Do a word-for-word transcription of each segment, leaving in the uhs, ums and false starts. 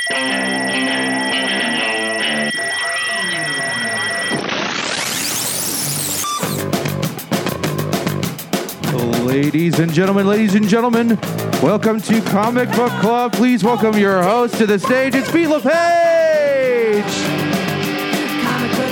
Ladies and gentlemen, ladies and gentlemen, welcome to Comic Book Club. Please welcome your host to the stage. It's Pete LePage. Comic Book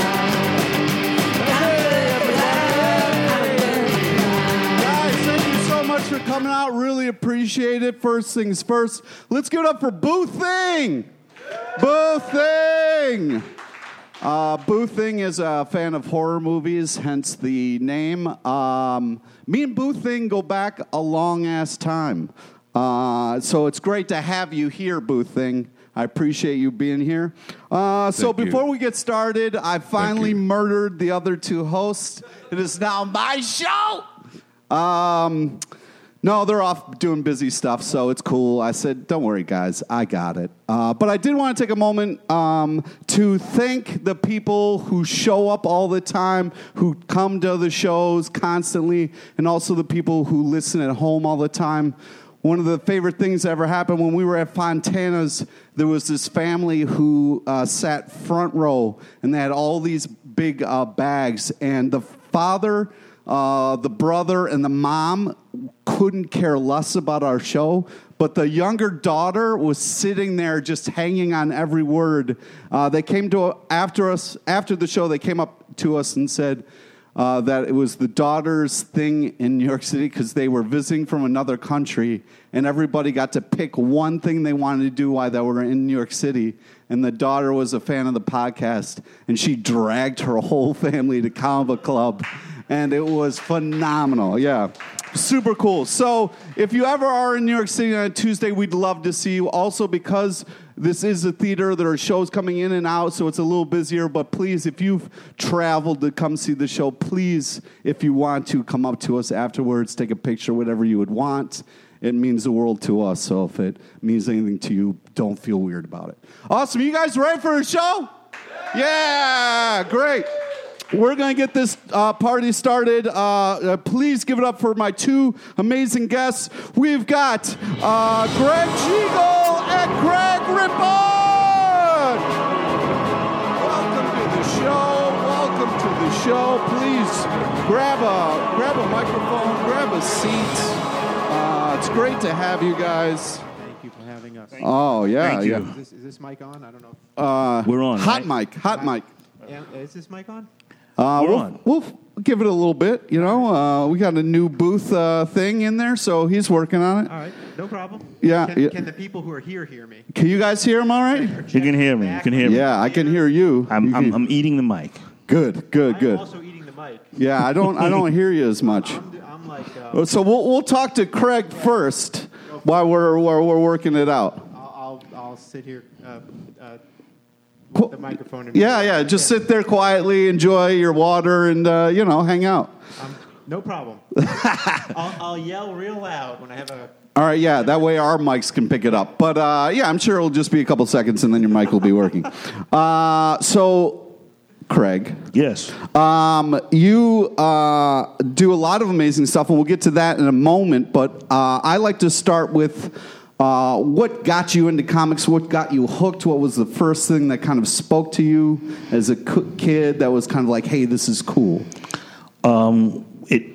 Guys, thank you so much for coming out. Really appreciate it. First things first, let's give it up for Boo Thing. Boo Thing. Uh, Boo Thing is a fan of horror movies, hence the name. Um, me and Boo Thing go back a long-ass time. Uh, so it's great to have you here, Boo Thing. I appreciate you being here. Uh, so Thank you. before we get started, I finally murdered the other two hosts. It is now my show. Um, no, they're off doing busy stuff, so it's cool. I said, don't worry, guys. I got it. Uh, but I did want to take a moment um, to thank the people who show up all the time, who come to the shows constantly, and also the people who listen at home all the time. One of the favorite things that ever happened when we were at Fontana's, there was this family who uh, sat front row, and they had all these big uh, bags, and the father, uh, the brother, and the mom couldn't care less about our show, but the younger daughter was sitting there just hanging on every word. Uh, they came to after us after the show. They came up to us and said uh, that it was the daughter's thing in New York City because they were visiting from another country, and everybody got to pick one thing they wanted to do while they were in New York City. And the daughter was a fan of the podcast, and she dragged her whole family to Comic Book Club, and it was phenomenal. Yeah. Super cool. So if you ever are in New York City on a Tuesday, we'd love to see you. Also, because this is a theater, there are shows coming in and out, so it's a little busier. But please, if you've traveled to come see the show, please, if you want to, come up to us afterwards, take a picture, whatever you would want. It means the world to us. So if it means anything to you, don't feel weird about it. Awesome. You guys ready for a show? Yeah, great. We're going to get this uh, party started. Uh, uh, please give it up for my two amazing guests. We've got uh, Greg Chiegel and Greg Rippon. Welcome to the show. Welcome to the show. Please grab a grab a microphone, grab a seat. Uh, it's great to have you guys. Thank you for having us. Oh yeah, Thank you. yeah. Is this, is this mic on? I don't know. Uh, We're on, Hot right? mic. Hot mic. Yeah, is this mic on? Uh, We're we'll, on. we'll f- give it a little bit, you know. Uh, we got a new booth uh, thing in there, so he's working on it. All right, no problem. Yeah, Can, yeah. can the people who are here hear me? Can you guys hear him all right? You can hear me. You can hear me. Yeah, I can hear you. I'm, You I'm, can- I'm eating the mic. good, good, I'm good. also eating the mic. Yeah, I don't I don't hear you as much. I'm, I'm like, uh, So we'll we'll talk to Craig first while we're while we're working it out. I'll, I'll, I'll sit here uh, uh, Cool. with the microphone. In Yeah, yeah. Just sit there quietly, enjoy your water, and uh, you know, hang out. Um, no problem. I'll, I'll yell real loud when I have a. All right, yeah, that way our mics can pick it up. But uh, yeah, I'm sure it'll just be a couple seconds and then your mic will be working. Uh, so, Craig, Yes. um, you uh, do a lot of amazing stuff, and we'll get to that in a moment. But uh, I like to start with uh, what got you into comics, what got you hooked, what was the first thing that kind of spoke to you as a co- kid that was kind of like, hey, this is cool? Um, it.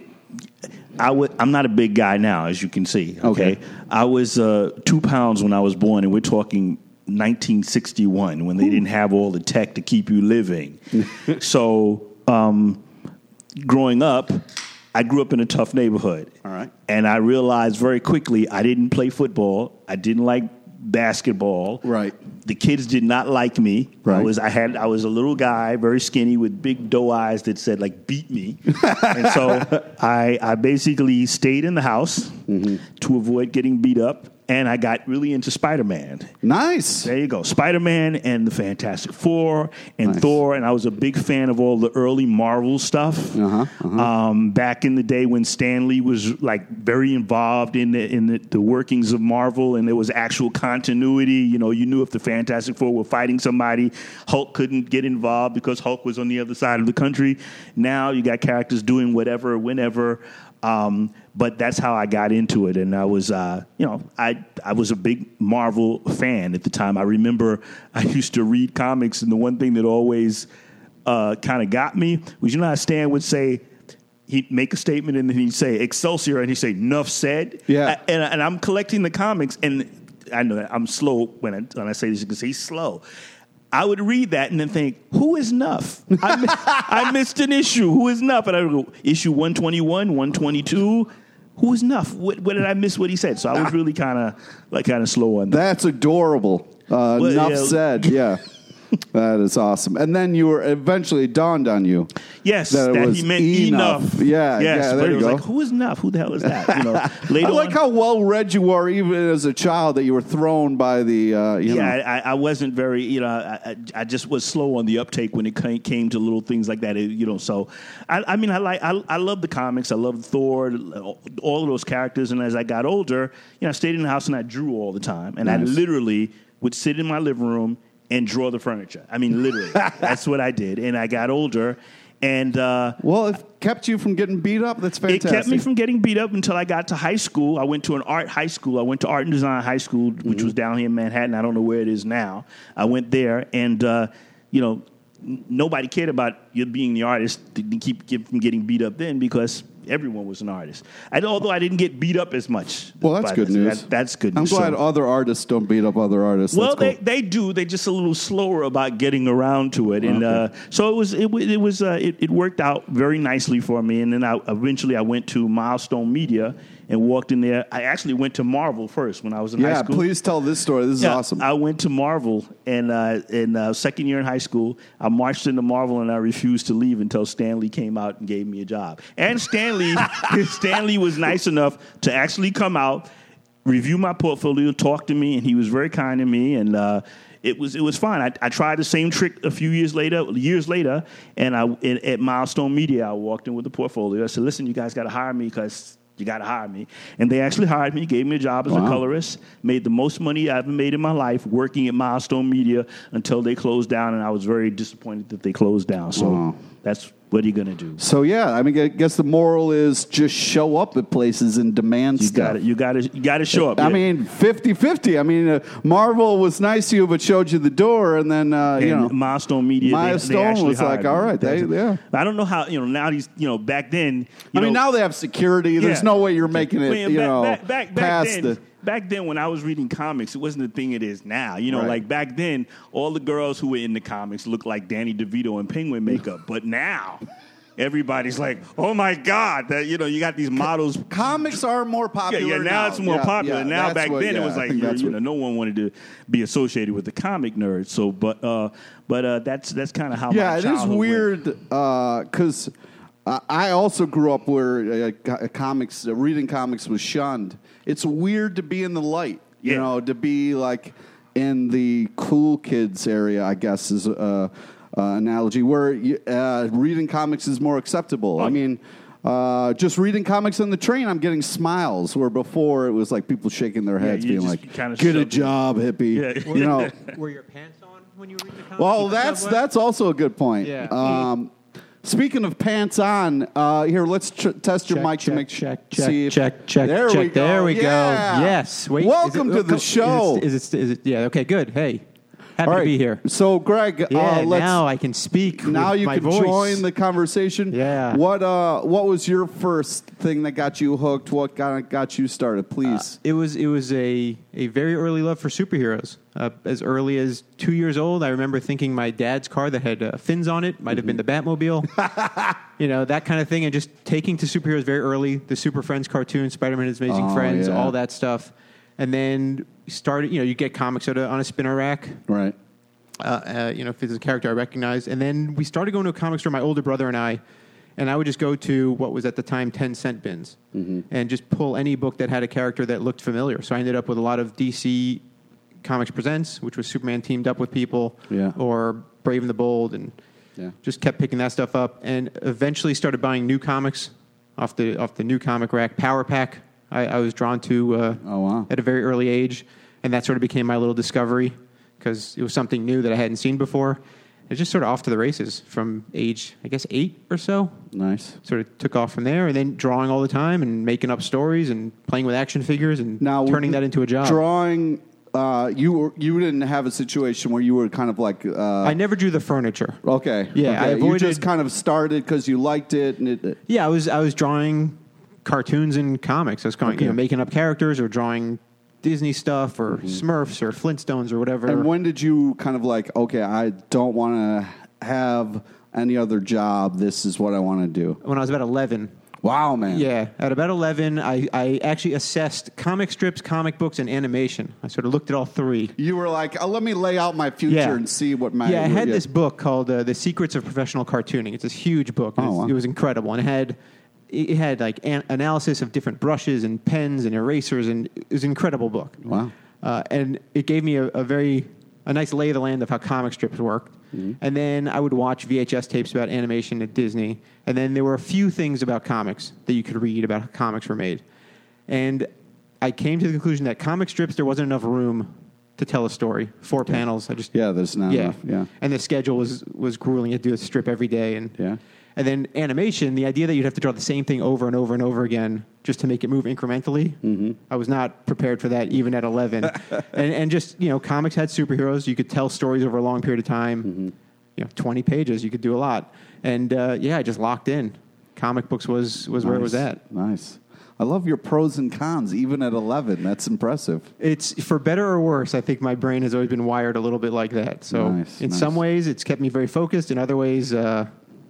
I would. I'm not a big guy now, as you can see. Okay. Okay. I was uh, two pounds when I was born, and we're talking nineteen sixty-one when they didn't have all the tech to keep you living. So, um, growing up, I grew up in a tough neighborhood. All right. And I realized very quickly I didn't play football. I didn't like basketball. Right. The kids did not like me. Right. I was I had I was a little guy, very skinny, with big doe eyes that said like "beat me," and so I I basically stayed in the house to avoid getting beat up, and I got really into Spider-Man. Nice. There you go, Spider-Man and the Fantastic Four and Nice. Thor, and I was a big fan of all the early Marvel stuff. Uh-huh, uh-huh. Um, back in the day when Stan Lee was like very involved in the in the, the workings of Marvel, and there was actual continuity. You know, you knew if the Fantastic Four were fighting somebody, Hulk couldn't get involved because Hulk was on the other side of the country. Now you got characters doing whatever, whenever. Um, but that's how I got into it. And I was, uh, you know, I I was a big Marvel fan at the time. I remember I used to read comics, and the one thing that always uh, kind of got me was, you know how Stan would say, he'd make a statement and then he'd say Excelsior and he'd say "Nuff said." Yeah. I, and, and I'm collecting the comics, and I know that I'm slow when I, when I say this. You can say slow. I would read that and then think, who is Nuff? I, mi- I missed an issue. Who is Nuff? And I would go, issue one twenty-one, one twenty-two. Who is Nuff? What, what did I miss what he said? So I was really kind of like kind of slow on that. That's adorable. Uh, Well, enough yeah. said. Yeah. That is awesome. And then you were eventually dawned on you. Yes, that, that, it he was meant enough. enough. Yeah, yes, yeah, there but it you was go. like, who is Nuff? Who the hell is that? You know, later I like on, how well read you were, even as a child, that you were thrown by the. Uh, you yeah, know. I, I wasn't very, you know, I, I, I just was slow on the uptake when it came, came to little things like that, it, you know. So, I, I mean, I like, I, I love the comics. I love Thor, all of those characters. And as I got older, you know, I stayed in the house and I drew all the time, and Nice. I literally would sit in my living room and draw the furniture. I mean, literally, that's what I did. And I got older, and uh, Well, it kept you from getting beat up. That's it fantastic. kept me from getting beat up until I got to high school. I went to an art high school. I went to Art and Design High School, which Mm-hmm. was down here in Manhattan. I don't know where it is now. I went there, and uh, you know, n- nobody cared about you being the artist to keep get from getting beat up then, because everyone was an artist. And although I didn't get beat up as much. Well, that's by good this. news. That- that's good I'm news. glad So- other artists don't beat up other artists. well, That's cool. they, they do. They're just a little slower about getting around to it, and Okay. uh, so it was. It, wa- it was. Uh, it, it worked out very nicely for me. And then I, eventually, I went to Milestone Media and walked in there. I actually went to Marvel first when I was in high yeah, school. please tell this story. This is Yeah, awesome. I went to Marvel, and uh, in uh, second year in high school, I marched into Marvel, and I refused to leave until Stanley came out and gave me a job. And Stanley, Stanley was nice enough to actually come out, review my portfolio, talk to me, and he was very kind to me, and uh, it was it was fine. I, I tried the same trick a few years later, years later, and I at, at Milestone Media, I walked in with the portfolio. I said, "Listen, you guys got to hire me because." You got to hire me. And they actually hired me, gave me a job as Wow. a colorist, made the most money I ever made in my life working at Milestone Media until they closed down, and I was very disappointed that they closed down. So Wow. that's what are you going to do? So yeah, I mean, I guess the moral is just show up at places and demand You stuff. got to you got to you got to show up. I yeah. mean, fifty-fifty. I mean, uh, Marvel was nice to you, but showed you the door, and then uh, you And know, Milestone Media, they- they, Milestone actually was like, hired all me. right, they- That's- yeah. I don't know how, you know, now these, you know, back then, you I mean, know, now they have security. There's yeah. no way you're making it, Well, you back, know, back, back, back past then, the. back then when I was reading comics, it wasn't the thing it is now. You know, Right. like back then, all the girls who were in the comics looked like Danny DeVito in penguin makeup. But now, everybody's like, oh my God, that you know, you got these models. Comics are more Yeah, popular. yeah. Now, it's more Yeah, popular. yeah, now, that's back what- then, yeah, it was I like think you that's know, what- no one wanted to be associated with the comic nerds. So, but, uh, but uh, that's that's kind of how. Yeah, my it is childhood went. weird because uh, I also grew up where uh, co- comics, uh, reading comics was shunned. It's weird to be in the light, you Yeah. know, to be like in the cool kids area, I guess is a uh, analogy where you, uh, reading comics is more acceptable. I Oh. mean. Uh, just reading comics on the train, I'm getting smiles. Where before it was like people shaking their heads, you being just like, kinda "Get a shoved it. job, hippie." Yeah. You know. Were your pants on when you were reading the comic? Well, on the that's subway? that's also a good point. Yeah. Um, speaking of pants on, uh, here let's tr- test your Check, mic to check, make check, see check, if- check, check, There check. we go. There we Yeah. go. Yes. Wait. is Welcome it- to the oh, show. Is it, is it? Is it? Yeah. Okay. Good. Hey, happy All to right. be here. So, Greg, Yeah. uh, let's now I can speak. now with you my can voice. join the conversation. Yeah. What uh, what was your first thing that got you hooked? What got got you started? Please. It was it was a, a very early love for superheroes. Uh, as early as two years old, I remember thinking my dad's car that had uh, fins on it might have been the Batmobile. You know, that kind of thing, and just taking to superheroes very early. The Super Friends cartoon, Spider-Man, His Amazing Oh, Friends, yeah. all that stuff. And then started, you know, you get comics at a, on a spinner rack. right. Uh, uh, you know, if it's a character I recognized. And then we started going to a comic store, my older brother and I, and I would just go to what was at the time ten cent bins and just pull any book that had a character that looked familiar. So I ended up with a lot of D C Comics Presents, which was Superman teamed up with people, Yeah. or Brave and the Bold, and Yeah. just kept picking that stuff up. And eventually started buying new comics off the off the new comic rack. Power Pack, I, I was drawn to uh, Oh, wow. at a very early age, and that sort of became my little discovery because it was something new that I hadn't seen before. it's just sort of off to the races from age, I guess, eight or so. Nice. Sort of took off from there, and then drawing all the time and making up stories and playing with action figures and Now, turning that into a job. Drawing, uh, you were, you didn't have a situation where you were kind of like. Uh, I never drew the furniture. okay. Yeah, okay. I avoided- You just kind of started because you liked it, and it. Yeah, I was I was drawing cartoons and comics. I was going, Okay. you know, making up characters or drawing Disney stuff or Smurfs or Flintstones or whatever. And when did you kind of like, okay, I don't want to have any other job. This is what I want to do. When I was about eleven. Wow, man. Yeah, at about eleven, I, I actually assessed comic strips, comic books, and animation. I sort of looked at all three. You were like, oh, let me lay out my future Yeah. and see what my. Yeah, I had this book called uh, The Secrets of Professional Cartooning. It's this huge book. Oh, It was, wow. it was incredible. And it had, it had like an analysis of different brushes and pens and erasers, and it was an incredible book. Wow. Uh, and it gave me a, a very, a nice lay of the land of how comic strips worked. Mm-hmm. And then I would watch V H S tapes about animation at Disney. And then there were a few things about comics that you could read about how comics were made. And I came to the conclusion that comic strips, there wasn't enough room to tell a story. Four panels. I just Yeah, there's not yeah. enough. Yeah. And the schedule was was grueling. You had to do a strip every day. And Yeah. and then animation, the idea that you'd have to draw the same thing over and over and over again just to make it move incrementally. Mm-hmm. I was not prepared for that even at eleven. and and just, you know, comics had superheroes. You could tell stories over a long period of time. Mm-hmm. You know, twenty pages, you could do a lot. And uh, yeah, I just locked in. Comic books was was where it was Nice. at. Nice. I love your pros and cons, even at eleven. That's impressive. It's for better or worse. I think my brain has always been wired a little bit like that. So Nice, in nice. some ways, it's kept me very focused. In other ways, uh,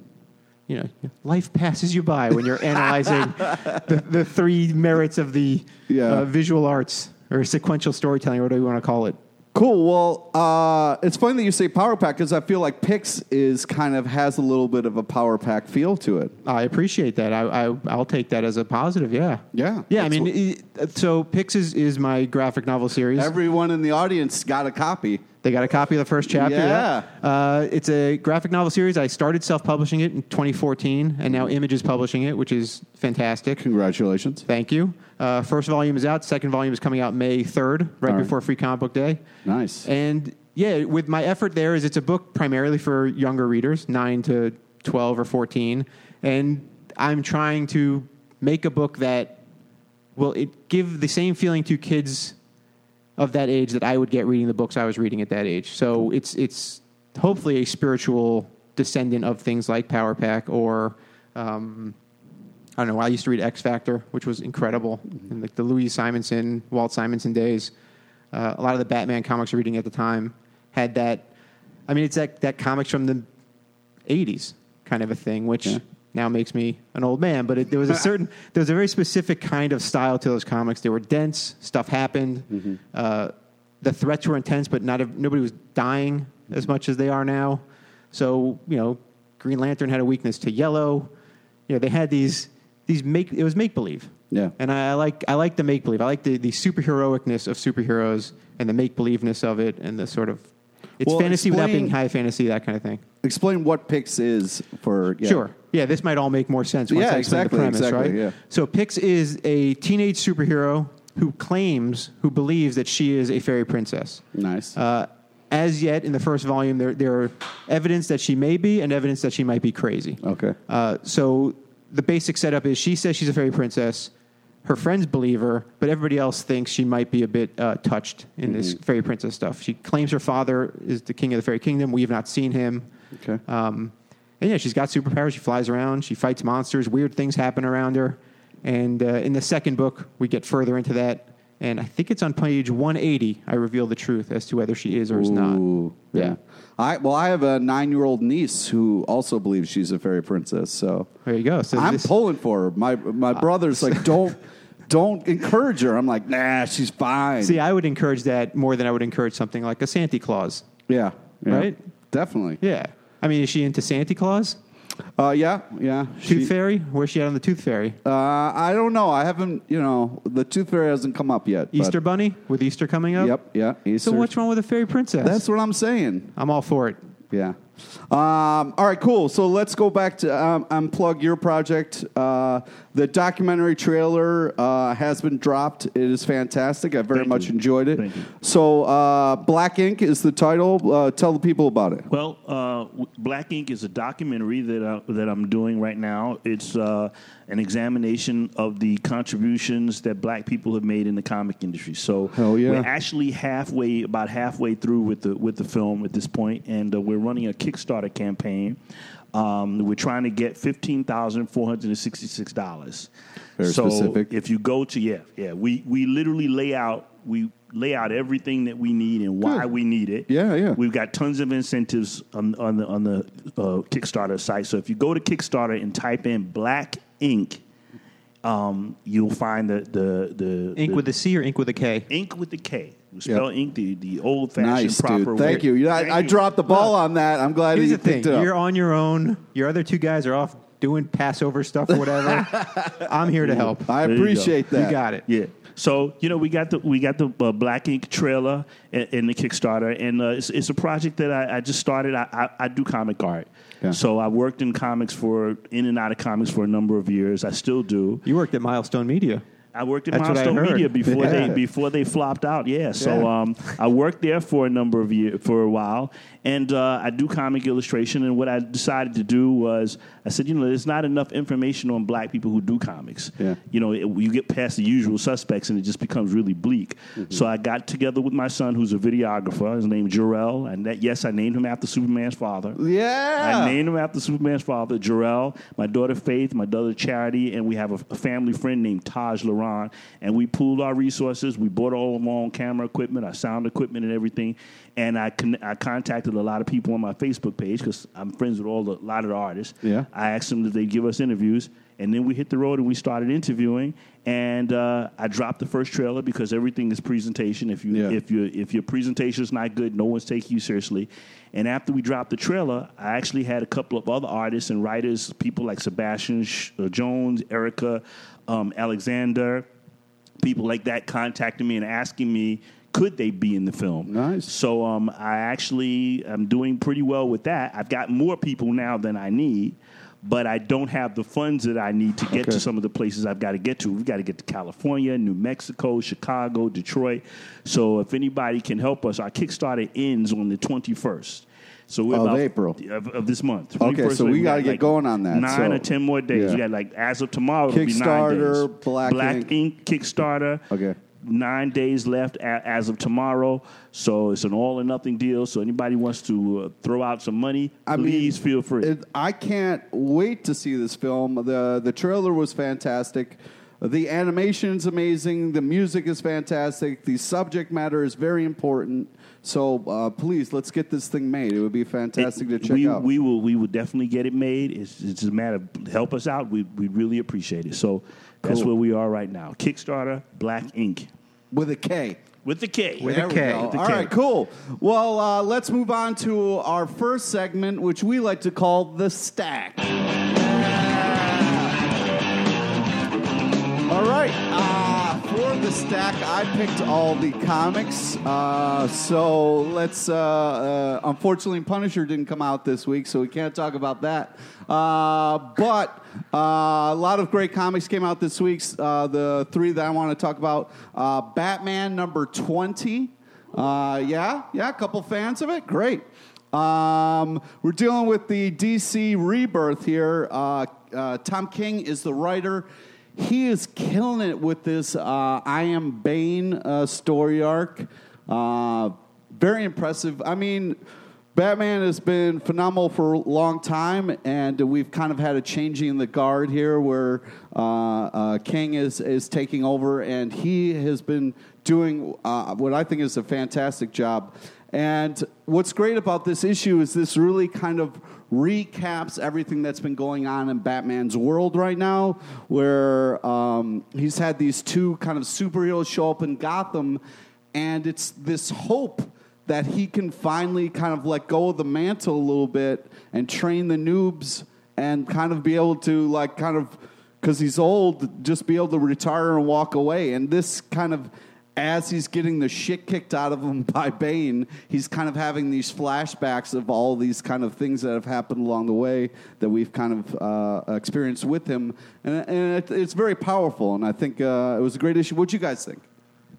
you know, life passes you by when you're analyzing the, the three merits of the Yeah. uh, visual arts or sequential storytelling, or whatever you want to call it. Cool. Well, uh, it's funny that you say Power Pack because I feel like Pix is kind of has a little bit of a Power Pack feel to it. I appreciate that. I, I I'll take that as a positive. Yeah. Yeah, Yeah. I that's mean, it, so Pix is, is my graphic novel series. Everyone in the audience got a copy. They got a copy of the first chapter. Yeah. Uh, it's a graphic novel series. I started self-publishing it in twenty fourteen, and now Image is publishing it, which is fantastic. Congratulations. Thank you. Uh, first volume is out. Second volume is coming out May third, right, All right. before Free Comic Book Day. Nice. And yeah, with my effort there is it's a book primarily for younger readers, nine to twelve or fourteen, and I'm trying to make a book that will it give the same feeling to kids of that age that I would get reading the books I was reading at that age. So it's it's hopefully a spiritual descendant of things like Power Pack or um, I don't know. I used to read X Factor, which was incredible, in like the Louise Simonson, Walt Simonson days. Uh, a lot of the Batman comics I was reading at the time had that. I mean, it's that that comics from the eighties kind of a thing, which Yeah. now makes me an old man. But it, there was a certain, there was a very specific kind of style to those comics. They were dense. Stuff happened. Mm-hmm. Uh, the threats were intense, but not ev- nobody was dying as much as they are now. So you know, Green Lantern had a weakness to yellow. You know, they had these these make. It was make believe. Yeah. And I, I like I like the make believe. I like the the superheroicness of superheroes and the make believeness of it, and the sort of it's Well, fantasy without explain- being high fantasy, that kind of thing. Explain what Pix is for. Yeah. Sure. Yeah, this might all make more sense once Yeah, I explain exactly, the premise, exactly, right? yeah. So Pix is a teenage superhero who claims, who believes that she is a fairy princess. Nice. Uh, as yet, in the first volume, there there are evidence that she may be and evidence that she might be crazy. Okay. Uh, so the basic setup is she says she's a fairy princess. Her friends believe her, but everybody else thinks she might be a bit uh, touched in this fairy princess stuff. She claims her father is the king of the fairy kingdom. We have not seen him. Okay. Um, and yeah, she's got superpowers. She flies around. She fights monsters. Weird things happen around her. And uh, in the second book, we get further into that. And I think it's on page one eighty. I reveal the truth as to whether she is or is not. Ooh, Yeah. I well, I have a nine-year-old niece who also believes she's a fairy princess. So There you go. So I'm this, pulling for her. My my brother's like, don't don't encourage her. I'm like, nah, she's fine. see, I would encourage that more than I would encourage something like a Santa Claus. yeah, yeah, Right? definitely. Yeah. I mean, is she into Santa Claus? Uh, yeah, yeah. Tooth She- Fairy? Where's she at on the Tooth Fairy? Uh, I don't know. I haven't. You know, the Tooth Fairy hasn't come up yet. but- Easter Bunny with Easter coming up? Yep. Yeah. So Easter. what's wrong with a fairy princess? That's what I'm saying. I'm all for it. Yeah. Um, all right, cool. So let's go back to um, unplug your project. Uh, the documentary trailer uh, has been dropped. It is fantastic. I very Thank much you. enjoyed it. Thank you. So uh, Black Ink is the title. Uh, tell the people about it. Well, uh, w- Black Ink is a documentary that I, that I'm doing right now. It's uh, an examination of the contributions that Black people have made in the comic industry. So Hell yeah. we're actually halfway, about halfway through with the with the film at this point, and uh, we're running a Kickstarter campaign. Um, we're trying to get fifteen thousand four hundred and sixty-six dollars. Very so specific. if you go to yeah yeah we we literally lay out we lay out everything that we need and why Good. we need it. Yeah, yeah. We've got tons of incentives on, on the on the uh, Kickstarter site. So if you go to Kickstarter and type in Black Ink, um, you'll find the the the Ink the, with a C or ink with a K? ink with the K. We spell Yep. ink the, the old fashioned Nice, proper dude. Thank way. you. You know, I, Thank I you. dropped the ball on that. I'm glad Here's you the thing: picked it up. you're on your own. Your other two guys are off doing Passover stuff or whatever. I'm here to help. I There you appreciate that. You got it. Yeah. So you know we got the we got the uh, Black Ink trailer in, in the Kickstarter, and uh, it's, it's a project that I, I just started. I, I, I do comic art, Yeah. so I worked in comics for in and out of comics for a number of years. I still do. You worked at Milestone Media. I worked at That's what I Milestone heard. Media before Yeah. they before they flopped out. Yeah, so Yeah. um, I worked there for a number of years for a while, and uh, I do comic illustration. And what I decided to do was I said, you know, there's not enough information on Black people who do comics. Yeah. You know, it, you get past the usual suspects, and it just becomes really bleak. Mm-hmm. So I got together with my son, who's a videographer. His name is Jarrell, and that, yes, I named him after Superman's father. Yeah. I named him after Superman's father, Jarrell, my daughter Faith, my daughter Charity, and we have a, a family friend named Taj Laron. And we pooled our resources. We bought all of our own camera equipment, our sound equipment, and everything. And I con- I contacted a lot of people on my Facebook page because I'm friends with all the, a lot of the artists. Yeah. I asked them if they'd give us interviews. And then we hit the road and we started interviewing. And uh, I dropped the first trailer because everything is presentation. If you Yeah. if you if your presentation is not good, no one's taking you seriously. And after we dropped the trailer, I actually had a couple of other artists and writers, people like Sebastian Sh- uh, Jones, Erica um, Alexander, people like that contacting me and asking me, could they be in the film? Nice. So um, I actually am doing pretty well with that. I've got more people now than I need, but I don't have the funds that I need to get Okay. to some of the places I've got to get to. We've got to get to California, New Mexico, Chicago, Detroit. So if anybody can help us, our Kickstarter ends on the twenty-first. So we're Of about, April. of, of this month. Okay, twenty-first, so we got gotta get going on that, Nine so- or ten more days. Yeah. We got like as of tomorrow, it'll be nine Kickstarter, days. Black Ink. Ink Kickstarter. Okay. Nine days left a- as of tomorrow, so it's an all or nothing deal. So anybody wants to uh, throw out some money, I mean, please feel free. It, I can't wait to see this film. The the trailer was fantastic. The animation's amazing. The music is fantastic. The subject matter is very important. So uh, please, let's get this thing made. It would be fantastic It- to check we, out. We will we will definitely get it made. It's, it's a matter of help us out. We we really appreciate it. So that's Cool. where we are right now. Kickstarter, Black Ink With a K. with the K. With There a we K. go. With the All K. right, cool. Well, uh, let's move on to our first segment, which we like to call the stack. All right. Uh, for the stack, I picked all the comics. Uh, so let's. Uh, uh, unfortunately, Punisher didn't come out this week, so we can't talk about that. Uh, but uh, a lot of great comics came out this week. Uh, the three that I want to talk about: uh, Batman number twenty. Uh, yeah, yeah, a couple fans of it. Great. Um, we're dealing with the D C rebirth here. Uh, uh, Tom King is the writer. He is killing it with this uh, I Am Bane uh, story arc. Uh, very impressive. I mean, Batman has been phenomenal for a long time, and we've kind of had a changing in the guard here where uh, uh, King is, is taking over, and he has been doing uh, what I think is a fantastic job. And what's great about this issue is this really kind of recaps everything that's been going on in Batman's world right now, where um, he's had these two kind of superheroes show up in Gotham, and it's this hope that he can finally kind of let go of the mantle a little bit and train the noobs and kind of be able to, like, kind of, because he's old, just be able to retire and walk away. And this kind of as he's getting the shit kicked out of him by Bane, he's kind of having these flashbacks of all these kind of things that have happened along the way that we've kind of uh, experienced with him. And, and it, it's very powerful, and I think uh, it was a great issue. What do you guys think?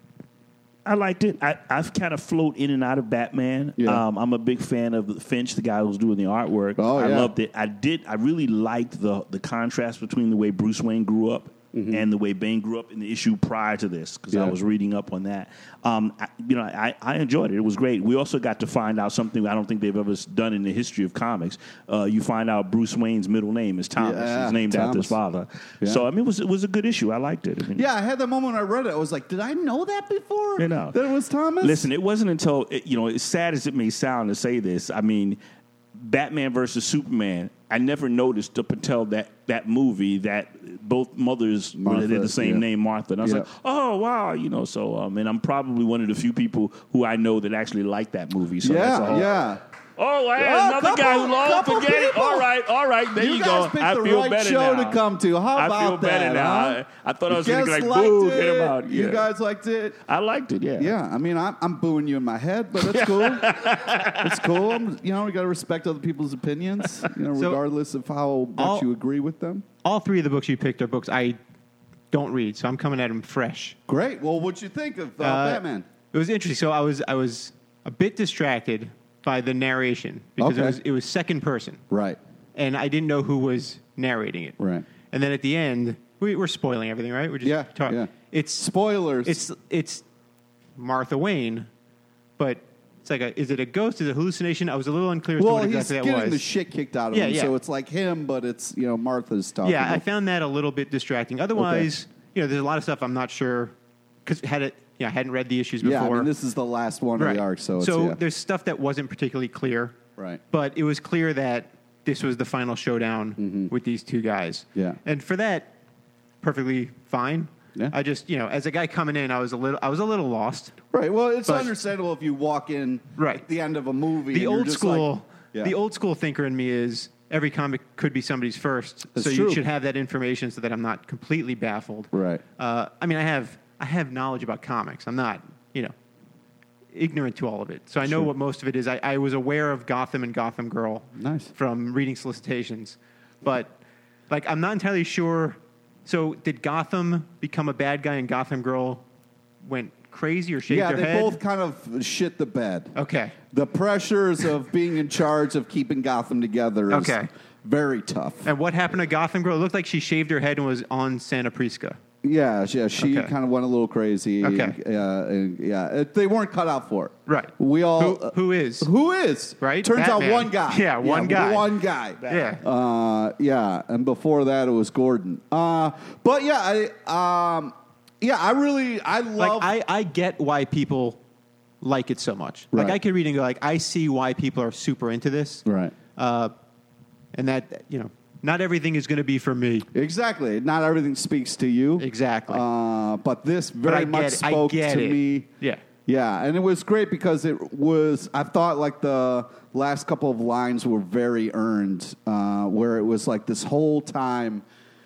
I liked it. I, I've kind of float in and out of Batman. Yeah. Um, I'm a big fan of Finch, the guy who's doing the artwork. Oh, I yeah. loved it. I did. I really liked the the contrast between the way Bruce Wayne grew up mm-hmm. and the way Bane grew up in the issue prior to this, because Yeah. I was reading up on that. Um, I, you know, I, I enjoyed it. It was great. We also got to find out something I don't think they've ever done in the history of comics. Uh, you find out Bruce Wayne's middle name is Thomas. Yeah, He's named Thomas. after his father. Yeah. So I mean, it was it was a good issue. I liked it. I mean, Yeah, I had that moment when I read it. I was like, did I know that before? You know. That it was Thomas? Listen, it wasn't until, you know, as sad as it may sound to say this, I mean, Batman versus Superman, I never noticed up until that, that movie that both mothers Martha, had the same yeah. name, Martha. And I was Yeah. like, oh, wow, you know, so, um, and I'm probably one of the few people who I know that actually like that movie. So that's a Yeah, whole, yeah. Oh, I had Oh, another couple- guy who loves couple forget it. people. All right, all right, there you, You go. guys picked I the feel right better show now. to come to. How I about feel better that, now. huh? I, I thought I was You going to guys be like, liked boo, it. get him out. You Yeah. guys liked it? I liked it, yeah. Yeah, I mean, I'm, I'm booing you in my head, but it's cool. It's cool. I'm, you know, we got to respect other people's opinions, you know, So, regardless of how much all- you agree with them. All three of the books you picked are books I don't read, so I'm coming at them fresh. Great. Well, what'd you think of uh, Uh, Batman? It was interesting. So I was I was a bit distracted by the narration because Okay. it was it was second person, Right. and I didn't know who was narrating it. Right. And then at the end, we, we're spoiling everything, right? We're just Yeah, talking. yeah. It's Spoilers. it's it's Martha Wayne, but it's like a is it a ghost? Is it a hallucination? I was a little unclear as well, to what he's exactly that getting was. the shit kicked out of Yeah, him, yeah. so it's like him, but it's, you know, Martha's talking. Yeah, I about- found that a little bit distracting. Otherwise, you know, there's a lot of stuff I'm not sure because had it, yeah, I hadn't read the issues before. Yeah, I mean, this is the last one of the arc, so it's, yeah. there's stuff that wasn't particularly clear, Right. But it was clear that this was the final showdown with these two guys. Mm-hmm. Yeah. and for that, perfectly fine. Yeah. I just, you know, as a guy coming in, I was a little, I was a little lost. Right. Well, it's But- understandable if you walk in Right. at the end of a movie. The and you're old just school, like- Yeah. the old school thinker in me is every comic could be somebody's first, That's so true. you should have that information so that I'm not completely baffled. Right. Uh, I mean, I have I have knowledge about comics. I'm not, you know, ignorant to all of it. So I know Sure. what most of it is. I, I was aware of Gotham and Gotham Girl Nice. from reading solicitations, but like I'm not entirely sure. So did Gotham become a bad guy and Gotham Girl went crazy or shaved Yeah, their they head? both kind of shit the bed. Okay. The pressures of being in charge of keeping Gotham together is Okay. very tough. And what happened to Gotham Girl? It looked like she shaved her head and was on Santa Prisca. Yeah, yeah, she Okay. kind of went a little crazy. Okay. Yeah, and, yeah, it- they weren't cut out for it. Right. We all. Who, uh, who is? who is? Right? Turns Batman. out one guy. Yeah, one guy. One guy. Yeah. Uh, yeah, and before that it was Gordon. Uh, but yeah, I um, yeah, I really I love. Like I, I get why people like it so much. Like Right. I could read and go like I see why people are super into this. right. Uh, and that you know, not everything is going to be for me. Exactly. Not everything speaks to you. Exactly. Uh, but this But I very much get it. I spoke get to it. me. Yeah. Yeah, and it was great because it was, I thought like the last couple of lines were very earned, uh, where it was like this whole time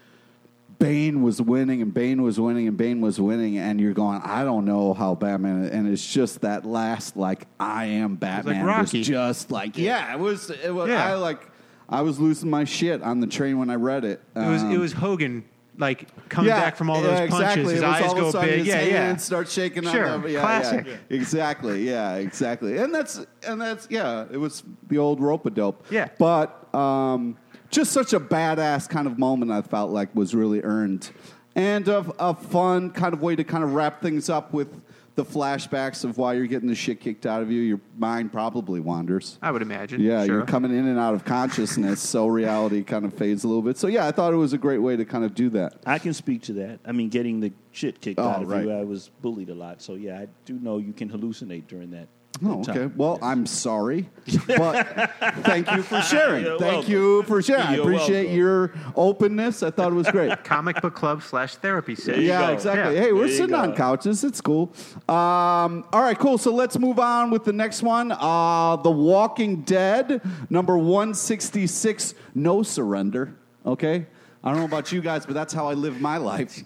Bane was winning and Bane was winning and Bane was winning, and you're going, I don't know how Batman, and it's just that last, like, I am Batman. Rocky. was just like, yeah, it was, it was, Yeah. I like, I was losing my shit on the train when I read it. It was Um, it was Hogan like coming yeah, back from all yeah, those exactly. punches. His It was eyes all of a go sudden big. His Yeah, yeah. hands start shaking. Sure, on the, yeah, classic. Yeah. Exactly. Yeah, exactly. And that's and that's yeah. It was the old rope-a-dope. Yeah. But um, just such a badass kind of moment. I felt like was really earned, and a, a fun kind of way to kind of wrap things up with the flashbacks of why you're getting the shit kicked out of you. Your mind probably wanders. I would imagine. Yeah, Sure. you're coming in and out of consciousness, so reality kind of fades a little bit. So yeah, I thought it was a great way to kind of do that. I can speak to that. I mean, getting the shit kicked Oh, out of right. you, I was bullied a lot. So, yeah, I do know you can hallucinate during that. Oh, time. okay. Well, I'm sorry, but thank you for sharing. You're Thank welcome. you for sharing. I You're appreciate welcome. your openness. I thought it was great. Comic book club slash therapy There session. you Yeah, go. exactly. Yeah. Hey, we're There you sitting on go. couches. It's cool. Um, all right, cool. So let's move on with the next one. Uh, The Walking Dead, number one sixty-six, No Surrender. Okay? I don't know about you guys, but that's how I live my life.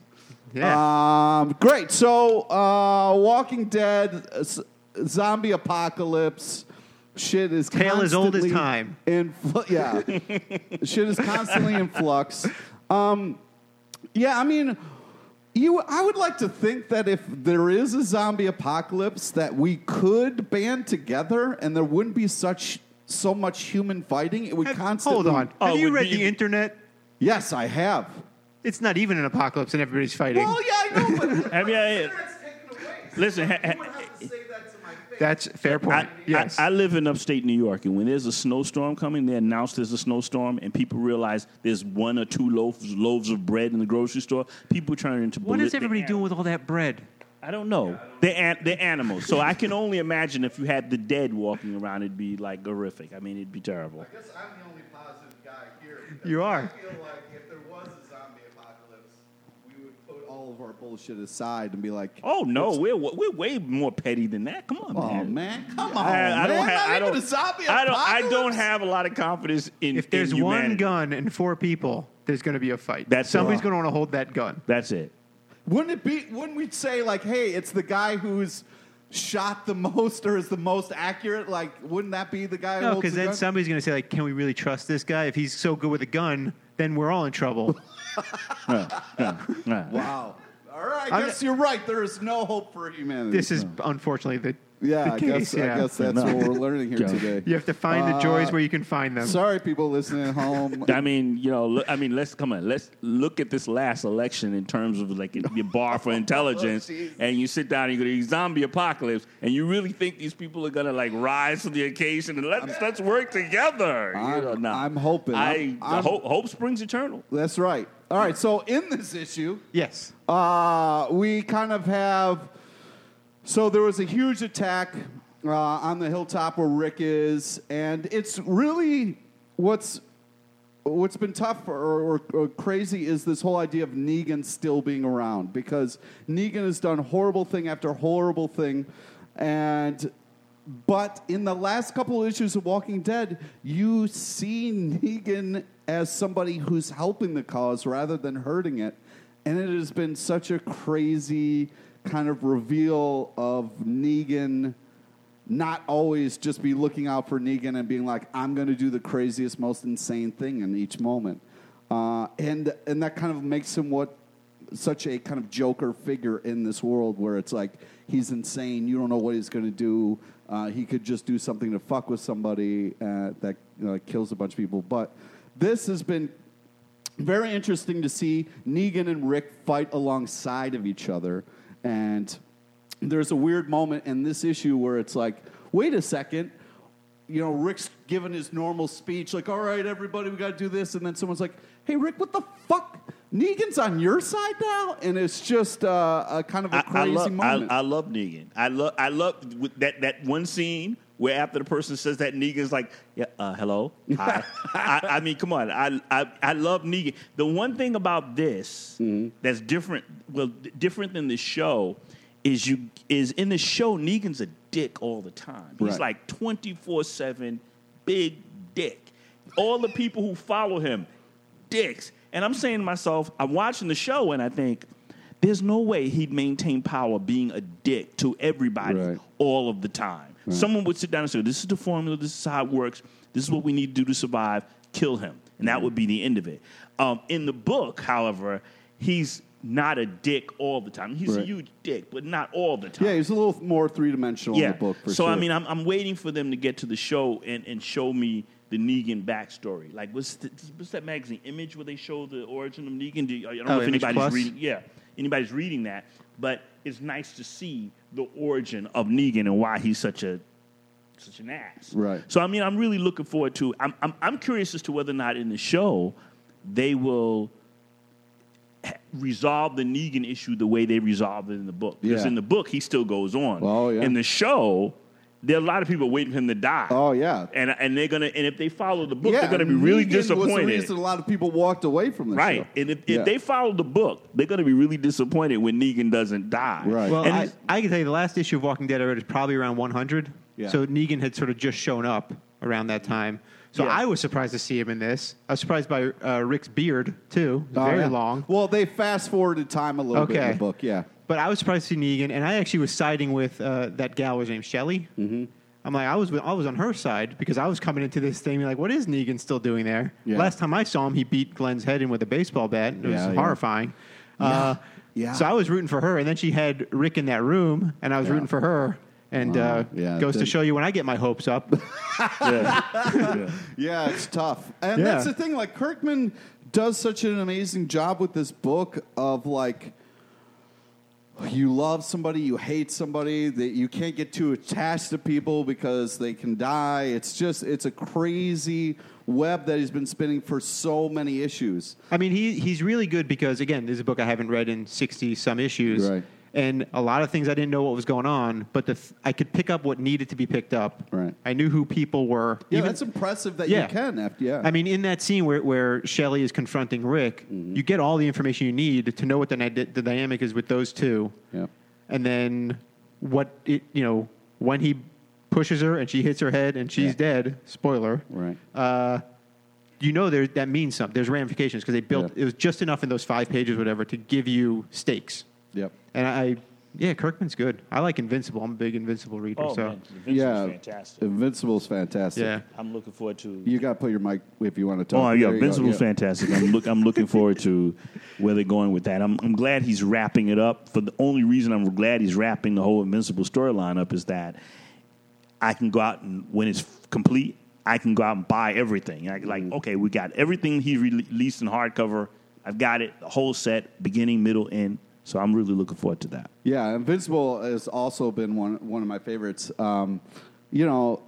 Yeah. Um, great. So, uh, Walking Dead, uh, s- zombie apocalypse, shit is Tale as old as constantly time. In fl- yeah, shit is constantly in flux. Um, yeah, I mean, you. I would like to think that if there is a zombie apocalypse, that we could band together and there wouldn't be such so much human fighting. It would Have- constantly. Hold on. Oh, Have it you would read be- the internet? Yes, I have. It's not even an apocalypse and everybody's fighting. Well, yeah, I know, but I mean, I- internet's taken away. listen, ha- You would have to say that to my face. That's a fair point. I, yes. I, I live in upstate New York, and when there's a snowstorm coming, they announce there's a snowstorm, and people realize there's one or two loaves loaves of bread in the grocery store. People turn into what bali- is everybody they're doing with all that bread? I don't know. They're, an, they're animals, so I can only imagine if you had the dead walking around, it'd be like horrific. I mean, it'd be terrible. I guess I'm the only positive guy here. You are. I feel like if there was a zombie apocalypse, we would put all of our bullshit aside and be like, Oh no, we're we're way more petty than that. Come on, "Oh man. man, come on, I, I don't man. have. Not I don't. even a zombie I don't. I don't apocalypse?" have a lot of confidence in. If there's in one humanity. gun and four people, there's going to be a fight. That's Somebody's it. going to want to hold that gun. That's it. Wouldn't it be? Wouldn't we say like, hey, it's the guy who's shot the most or is the most accurate? Like, wouldn't that be the guy? who No, holds because the then gun? somebody's going to say, like, can we really trust this guy? If he's so good with a gun, then we're all in trouble. Right. Wow. All right, I I'm- guess you're right. There is no hope for humanity. This is unfortunately the, yeah, the I case. guess yeah. I guess that's No. what we're learning here Yeah. today. You have to find the joys Uh, where you can find them. Sorry, people listening at home. I mean, you know, look, I mean, let's come on. Let's look at this last election in terms of like your bar for intelligence, jeez. and you sit down and you go to zombie apocalypse, and you really think these people are gonna like rise to the occasion and let's let's work together. You I'm- know, no. I'm hoping. I I'm- I'm- hope, hope springs eternal. That's right. All right. So in this issue, Yes. uh, we kind of have. So there was a huge attack uh, on the hilltop where Rick is, and it's really what's what's been tough or, or, or crazy is this whole idea of Negan still being around, because Negan has done horrible thing after horrible thing, and. But in the last couple of issues of Walking Dead, you see Negan as somebody who's helping the cause rather than hurting it. And it has been such a crazy kind of reveal of Negan not always just be looking out for Negan and being like, I'm going to do the craziest, most insane thing in each moment. Uh, and and that kind of makes him what such a kind of Joker figure in this world where it's like he's insane. You don't know what he's going to do. Uh, he could just do something to fuck with somebody uh, that you know, kills a bunch of people. But this has been very interesting to see Negan and Rick fight alongside of each other. And there's a weird moment in this issue where it's like, wait a second. You know, Rick's giving his normal speech, like, all right, everybody, we got to do this. And then someone's like, hey, Rick, what the fuck? Negan's on your side now? And it's just uh, a kind of a I, I crazy love, moment. I, I love Negan. I love, I love with that that one scene where after the person says that, Negan's like, yeah, uh, hello, hi. I, I mean, come on. I, I I love Negan. The one thing about this Mm-hmm. that's different, well, d- different than the show, is you is in the show Negan's a dick all the time. He's Right. like twenty-four seven, big dick. All the people who follow him, dicks. And I'm saying to myself, I'm watching the show and I think, there's no way he'd maintain power being a dick to everybody Right. all of the time. Someone would sit down and say, this is the formula, this is how it works, this is what we need to do to survive, kill him. And that would be the end of it. Um, in the book, however, he's not a dick all the time. He's a Right. huge dick, but not all the time. yeah, he's a little more three-dimensional in the book, for so sure. I mean, I'm, I'm waiting for them to get to the show and, and show me the Negan backstory. Like, what's, the, what's that magazine, Image, where they show the origin of Negan? Do, I don't know Oh, if Image anybody's Plus? reading. Yeah, anybody's reading that. But it's nice to see the origin of Negan and why he's such a such an ass. Right. So I mean, I'm really looking forward to. I'm I'm, I'm curious as to whether or not in the show they will ha- resolve the Negan issue the way they resolved it in the book. Because Yeah. in the book, he still goes on. Oh, yeah. In the show, there are a lot of people waiting for him to die. Oh, yeah. And and they're gonna and if they follow the book, yeah, they're gonna be really Negan was the disappointed. reason a lot of people walked away from the Right. show. And if, Yeah. if they follow the book, they're gonna be really disappointed when Negan doesn't die. Right. Well, And I, it's- I can tell you the last issue of Walking Dead I read is probably around one hundred. Yeah. So Negan had sort of just shown up. around that time. So Yeah. I was surprised to see him in this. I was surprised by uh, Rick's beard, too. Oh, Very yeah. long. Well, they fast forwarded time a little bit in Okay. the book. Yeah. But I was surprised to see Negan, and I actually was siding with uh, that gal, was named Shelley. Mm-hmm. I'm like, I was I was on her side because I was coming into this thing like, what is Negan still doing there? Yeah. Last time I saw him, he beat Glenn's head in with a baseball bat. It was Yeah, yeah. horrifying. Uh, Yeah. So I was rooting for her, and then she had Rick in that room, and I was Yeah. rooting for her. And Wow. uh, Yeah, goes to did- show you when I get my hopes up. Yeah. Yeah. Yeah, it's tough. And Yeah. that's the thing, like Kirkman does such an amazing job with this book of like you love somebody, you hate somebody, that you can't get too attached to people because they can die. It's just it's a crazy web that he's been spinning for so many issues. I mean, he he's really good because, again, this is a book I haven't read in sixty-some issues. Right. And a lot of things I didn't know what was going on, but the th- I could pick up what needed to be picked up. Right. I knew who people were. Yeah, Even- that's impressive that Yeah. you can. After, yeah. I mean, in that scene where, where Shelley is confronting Rick, Mm-hmm. you get all the information you need to know what the, dy- the dynamic is with those two. yeah. And then what, it, you know, when he pushes her and she hits her head and she's Yeah. dead, spoiler, Right. uh, you know there, that means something. There's ramifications because they built, Yeah. it was just enough in those five pages, whatever, to give you stakes. Yep. And I, yeah, Kirkman's good. I like Invincible. I'm a big Invincible reader. Oh, so man. Invincible's Yeah. fantastic. Invincible's fantastic. yeah. I'm looking forward to. You got to put your mic if you want to talk. Oh yeah, There you go. Invincible's Yeah. fantastic. I'm look, I'm looking forward to where they're going with that. I'm I'm glad he's wrapping it up. For the only reason I'm glad he's wrapping the whole Invincible storyline up is that I can go out and when it's complete, I can go out and buy everything. I, like okay, we got everything he released in hardcover. I've got it, the whole set, beginning, middle, end. So I'm really looking forward to that. Yeah, Invincible has also been one one of my favorites. Um, you know,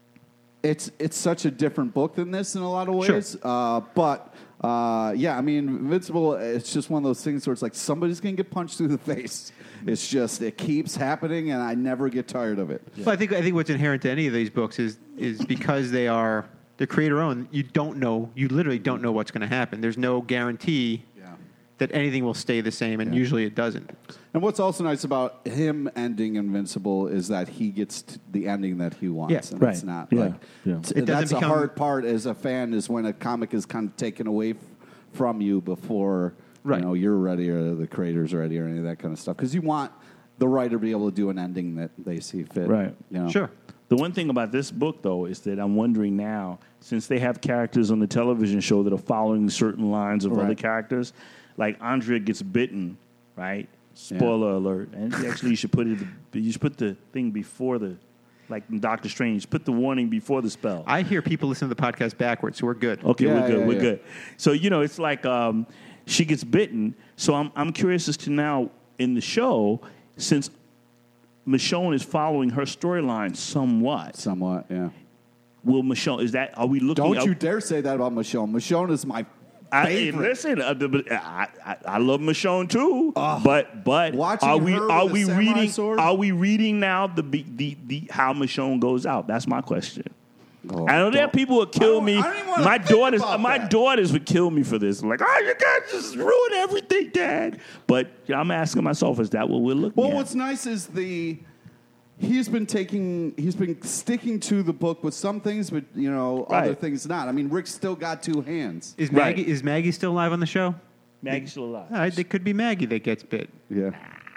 it's it's such a different book than this in a lot of ways. Sure. Uh, but uh, yeah, I mean, Invincible. It's just one of those things where it's like somebody's gonna get punched through the face. It's just it keeps happening, and I never get tired of it. Well, I think I think what's inherent to any of these books is is because they are they're creator owned. You don't know. You literally don't know what's going to happen. There's no guarantee Yeah. that anything will stay the same, and Yeah. usually it doesn't. And what's also nice about him ending Invincible is that he gets t- the ending that he wants, Yeah. and Right. it's not Yeah. like Yeah. t- It doesn't that's the become- hard part as a fan is when a comic is kind of taken away f- from you before Right. you know you're ready or the creator's ready or any of that kind of stuff because you want the writer to be able to do an ending that they see fit. Right. You know? Sure. The one thing about this book, though, is that I'm wondering now, since they have characters on the television show that are following certain lines of Right. other characters, like Andrea gets bitten, right? Spoiler alert! And actually, you should put it. You should put the thing before the, like in Doctor Strange, put the warning before the spell. I hear people listen to the podcast backwards, so we're good. Okay, Yeah, we're good. yeah, we're yeah. good. So you know, it's like um, she gets bitten. So I'm I'm curious as to now in the show, since Michonne is following her storyline somewhat. Somewhat, yeah. Will Michonne is that? Are we looking? Don't are- you dare say that about Michonne. Michonne is my I, favorite. listen, uh, the- I, I, I love Michonne too, but but Watching are we her are with a we samurai reading sword? are we reading now the be- the the how Michonne goes out? That's my question. Oh, I know there are don't- people who would kill I don't- me. I don't even wanna My think daughters, about my that. daughters would kill me for this. Like, oh, you guys just ruin everything, Dad. But you know, I'm asking myself, is that what we're looking Well, at? what's nice is the he's been taking he's been sticking to the book with some things, but you know other Right. things not. I mean, Rick's still got two hands. Is Right. Maggie is Maggie still live on the show? Maggie's still alive. All right, it could be Maggie that gets bit. Yeah,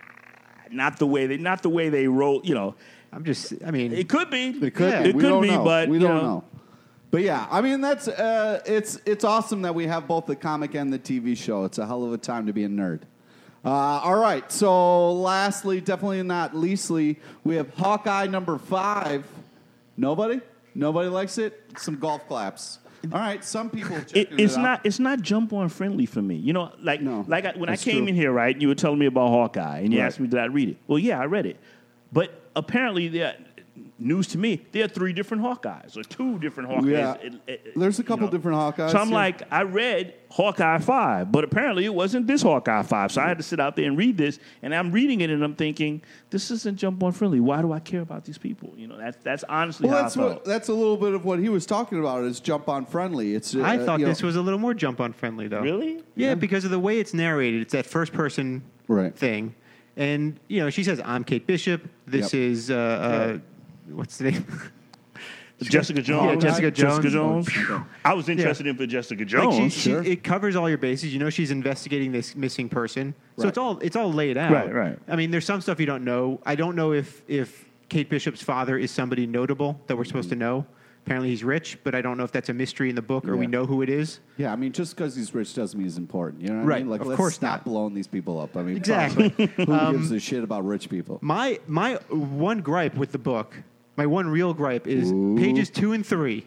Not the way they, not the way they roll. You know, I'm just. I mean, it could be. it could. Yeah. be. It we could don't be, know. but, we you don't know. know. But yeah, I mean that's uh, it's it's awesome that we have both the comic and the T V show. It's a hell of a time to be a nerd. Uh, all right, so lastly, definitely not leastly, we have Hawkeye number five. Nobody, nobody likes it. Some golf claps. All right, some people. It, checking it's it out. not. It's not jump on friendly for me. You know, like No, like I, when I that's came true. in here, right? You were telling me about Hawkeye, and you Right. asked me, did I read it? Well, yeah, I read it. But apparently, there news to me, there are three different Hawkeyes or two different Hawkeyes. Yeah. It- it- There's a you couple know. different Hawkeyes. So I'm yeah. like, I read Hawkeye five, but apparently it wasn't this Hawkeye five. So I had to sit out there and read this, and I'm reading it, and I'm thinking, this isn't jump on friendly. Why do I care about these people? You know, that's that's honestly Well, how that's I felt. what, that's a little bit of what he was talking about. Is jump on friendly. It's. Uh, I thought you know- this was a little more jump on friendly though. Really? Yeah, because of the way it's narrated. It's that first person Right. thing, and you know she says, "I'm Kate Bishop. This Yep. is uh, uh, what's the name? Jessica Jones. Yeah, Jessica Jessica Jones. Jones. I was interested in for Jessica Like Jones. she, she, it covers all your bases. You know she's investigating this missing person, so Right. it's all it's all laid out. Right, right. I mean, there's some stuff you don't know. I don't know if if Kate Bishop's father is somebody notable that we're supposed to know. Apparently, he's rich, but I don't know if that's a mystery in the book or we Yeah. know who it is. Yeah, I mean, just because he's rich doesn't mean he's important. You know what Right, I mean? Like, of let's course stop not. blowing these people up. I mean, Exactly. fuck. Who gives a shit about rich people? My my one gripe with the book, my one real gripe is Ooh. pages two and three.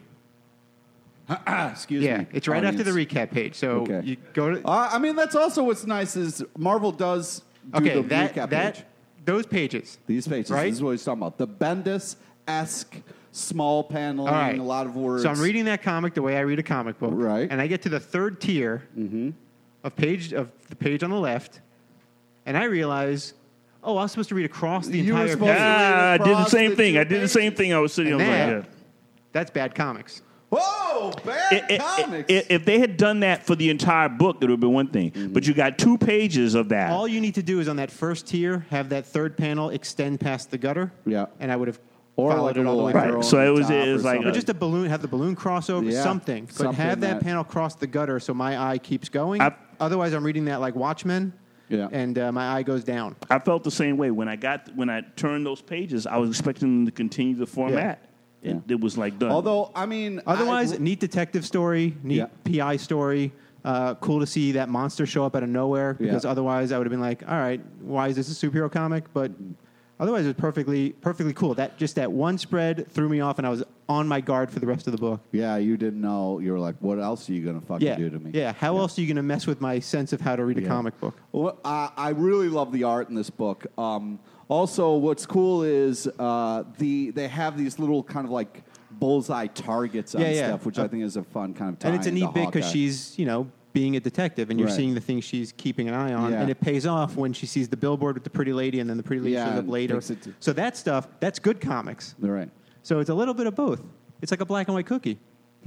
Excuse Yeah, me. it's right after the audience. recap page. So Okay. you go to Uh, I mean, that's also what's nice is Marvel does do okay the that recap that page. those pages. These pages. right? This is what he's talking about. The Bendis-esque small paneling, All right. a lot of words. So I'm reading that comic the way I read a comic book, Right. And I get to the third tier of page of the page on the left, and I realize, oh, I was supposed to read across the You were entire supposed page. to- Ah, I did the across same the thing. two I did the same thing. I was sitting And on that- like, That's bad comics. Whoa, bad yeah. I- I- comics. I- If they had done that for the entire book, it would have been one thing. Mm-hmm. But you got two pages of that. All you need to do is on that first tier have that third panel extend past the gutter. Yeah. And I would have Or followed like a it all the little way arrow through. Right. on So the it was- top it or was like Or something. just a balloon, have the balloon crossover, Yeah, something. But something have that, that- panel cross the gutter so my eye keeps going. I- Otherwise, I'm reading that like Watchmen, Yeah. and uh, my eye goes down. I felt the same way when I got when I turned those pages. I was expecting them to continue the format. It, Yeah. it was like done. Although, I mean, Otherwise, I, neat detective story, neat Yeah. P I story. Uh, cool to see that monster show up out of nowhere because Yeah. otherwise I would have been like, all right, why is this a superhero comic? But otherwise, it was perfectly perfectly cool. That just that one spread threw me off, and I was on my guard for the rest of the book. yeah, you didn't know. You were like, what else are you going to fucking Yeah, do to me? yeah. How else are you going to mess with my sense of how to read a Yeah. comic book? Well, I, I really love the art in this book. Um, also, what's cool is uh, the they have these little kind of like bullseye targets on Yeah, yeah. stuff, which Uh, I think is a fun kind of. And it's a tie-in to neat bit because Hawkeye. she's, you know, being a detective, and you're Right. seeing the things she's keeping an eye on, Yeah. and it pays off when she sees the billboard with the pretty lady, and then the pretty lady Yeah, shows up and later. takes it to- So that stuff, that's good comics. They're right. So it's a little bit of both. It's like a black and white cookie.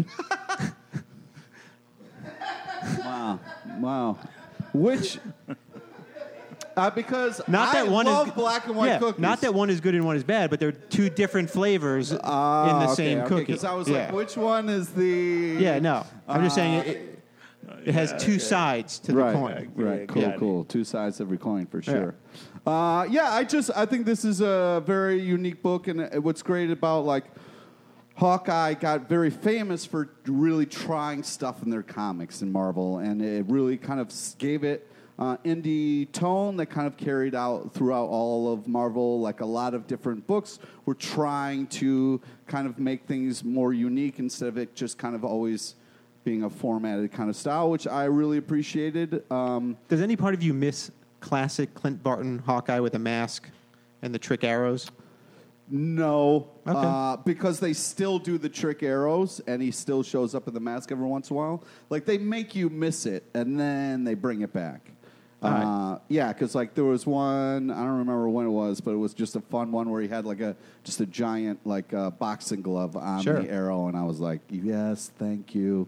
Wow, wow. Which. Uh, because Not I that one love is black and white yeah, cookies. Not that one is good and one is bad, but they're two different flavors Ah, in the okay, same okay, cookie. Because I was yeah. like, which one is the? yeah, no. I'm just saying Uh, it, it, it has two sides to right, the coin. right. Cool, got it. cool. Two sides to every coin for sure. Uh, yeah, I just I think this is a very unique book, and uh, what's great about like Hawkeye got very famous for really trying stuff in their comics in Marvel, and it really kind of s- gave it uh, indie tone that kind of carried out throughout all of Marvel. Like a lot of different books were trying to kind of make things more unique instead of it just kind of always being a formatted kind of style, which I really appreciated. Um, Does any part of you miss classic Clint Barton Hawkeye with a mask and the trick arrows? No, Okay. uh, because they still do the trick arrows, and he still shows up in the mask every once in a while. Like they make you miss it, and then they bring it back. All right. Uh, yeah, because like there was one, I don't remember when it was, but it was just a fun one where he had like a just a giant like uh, boxing glove on Sure. the arrow, and I was like, yes, thank you.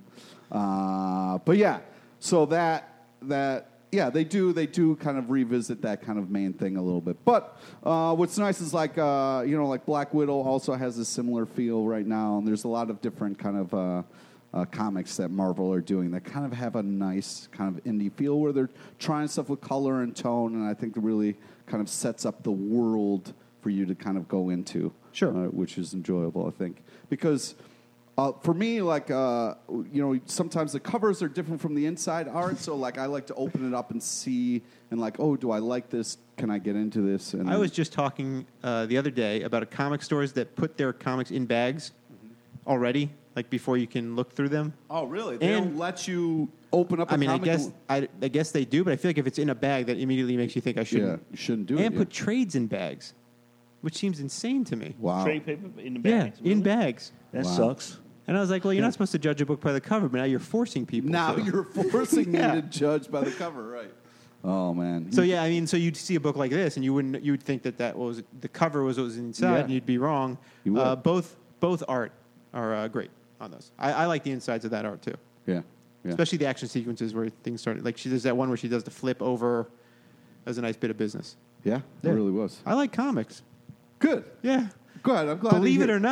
Uh, but yeah, so that that. Yeah, they do. They do kind of revisit that kind of main thing a little bit. But uh, what's nice is like uh, you know, like Black Widow also has a similar feel right now, and there's a lot of different kind of uh, uh, comics that Marvel are doing that kind of have a nice kind of indie feel where they're trying stuff with color and tone, and I think it really kind of sets up the world for you to kind of go into. Sure. uh, which is enjoyable, I think, because. Uh, for me, like, uh, you know, sometimes the covers are different from the inside art, so, like, I like to open it up and see, and, like, oh, do I like this? Can I get into this? And I was just talking uh, the other day about a comic stores that put their comics in bags already, like before you can look through them. Oh, really? They And- don't let you open up a I mean, I comic guess and- I, I guess they do, but I feel like if it's in a bag, that immediately makes you think I Yeah, shouldn't. you shouldn't do and it. put yeah. trades in bags, which seems insane to me. Wow. Trade paper in the Yeah, bags. in really? bags. That Wow. sucks. And I was like, well, you're not supposed to judge a book by the cover, but now you're forcing people. Now to. you're forcing Yeah. me to judge by the cover, right? Oh, man. So yeah, I mean, so you'd see a book like this, and you wouldn't, you would think that that was the cover was what was inside, Yeah. and you'd be wrong. You would. Uh, both both art are uh, great on those. I, I like the insides of that art too, Yeah. Yeah. especially the action sequences where things started. Like she does that one where she does the flip over. That was a nice bit of business. Yeah, it Yeah. really was. I like comics. Good. Yeah, Good. I'm glad to believe hear- it or not.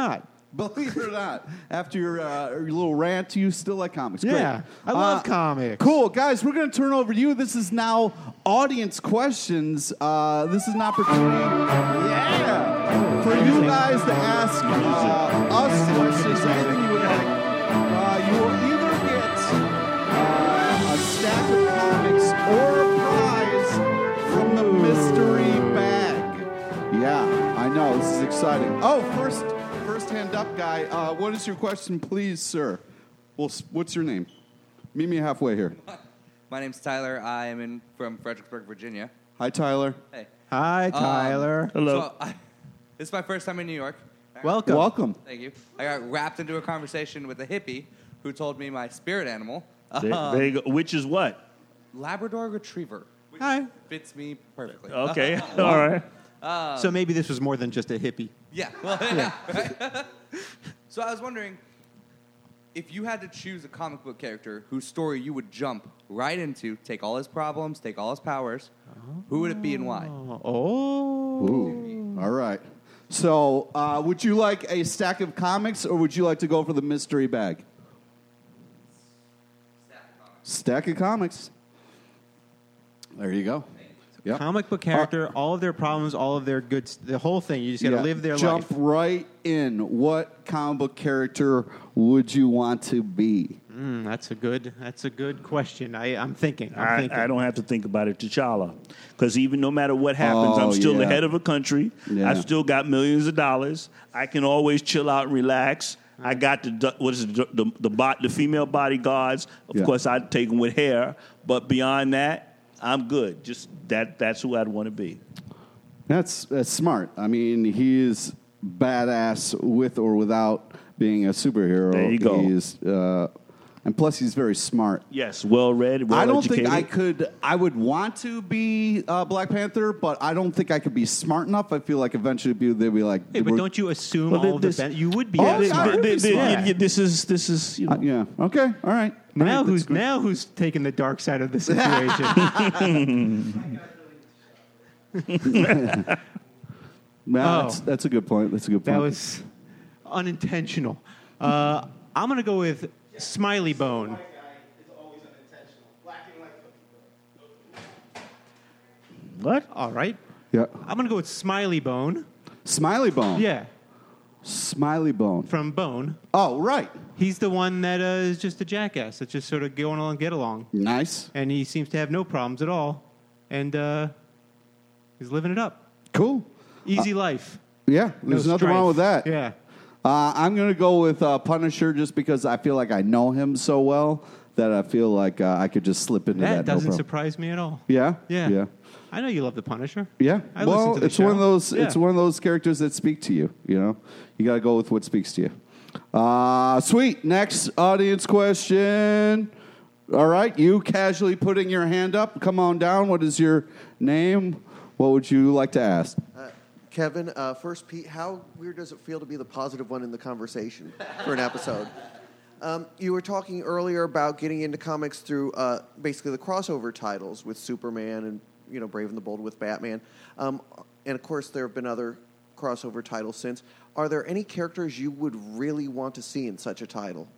Believe it or not, after your, uh, your little rant, you still like comics. Yeah, Great. I love Uh, comics. Cool. Guys, we're going to turn over to you. This is now audience questions. Uh, this is an opportunity yeah, for you guys to ask uh, us questions, anything you would like. Uh, you will either get uh, a stack of comics or a prize from the mystery bag. Yeah, I know. This is exciting. Oh, first... First hand up guy, uh, what is your question, please, sir? Well, what's your name? Meet me halfway here. My name's Tyler. I am in from Fredericksburg, Virginia. Hi, Tyler. Hey. Hi, Tyler. Um, Hello. So I, this is my first time in New York. Welcome. Welcome. Thank you. I got wrapped into a conversation with a hippie who told me my spirit animal, There, um, there you go. Which is what? Labrador Retriever, which Hi. fits me perfectly. Okay. All right. So maybe this was more than just a hippie. Yeah. Well, yeah. Right? So I was wondering, if you had to choose a comic book character whose story you would jump right into, take all his problems, take all his powers, who would it be and why? Oh. Ooh. All right. So, uh, would you like a stack of comics, or would you like to go for the mystery bag? Stack of comics. There you go. Yep. Comic book character, all of their problems, all of their good, the whole thing. You just got to Yeah. live their Jump life. right in. What comic book character would you want to be? Mm, that's a good. That's a good question. I, I'm thinking. I'm I, thinking. I don't have to think about it, T'Challa. Because even no matter what happens, Oh, I'm still yeah. the head of a country. Yeah. I've still got millions of dollars. I can always chill out and relax. I got the what is it, the the, the, bot, the female bodyguards. Of Yeah. course, I'd take them with hair. But beyond that, I'm good. Just that that's who I'd want to be. That's that's smart. I mean, he is badass with or without being a superhero. There you go. He's, uh, and plus, he's very smart. Yes, well read, well I don't educated. think I could. I would want to be uh, Black Panther, but I don't think I could be smart enough. I feel like eventually people they'd be like, Hey, but we're- don't you assume Well, all of the this- ben- you would be? Oh, that yeah, smart. I would be Th- th- smart. yeah, This is this is you know. Uh, yeah. Okay. All right. Now All right, who's that's good. now who's taking the dark side of the situation? Man, Oh. that's, that's a good point. That's a good point. That was unintentional. Uh, I'm gonna go with Smiley Bone. What? All right. yeah. I'm gonna go with Smiley Bone. Smiley Bone. Yeah, Smiley Bone. from Bone. Oh, right. He's the one that uh, is just a jackass. That's just sort of going along, get along, Nice. and he seems to have no problems at all, and uh, he's living it up. Cool. Easy life. Yeah. There's No nothing strife. wrong with that. Yeah. Uh, I'm going to go with uh, Punisher just because I feel like I know him so well that I feel like uh, I could just slip into that. That no doesn't problem. surprise me at all. Yeah. Yeah. Yeah. I know you love the Punisher. Yeah. I well, listen to the it's one of show. those. Yeah. It's one of those characters that speak to you. You know, you got to go with what speaks to you. Uh, sweet. Next audience question. All right, you casually putting your hand up. Come on down. What is your name? What would you like to ask? Uh, Kevin, uh, first, Pete, how weird does it feel to be the positive one in the conversation for an episode? Um, you were talking earlier about getting into comics through uh, basically the crossover titles with Superman and you know Brave and the Bold with Batman, um, and of course there have been other crossover titles since. Are there any characters you would really want to see in such a title?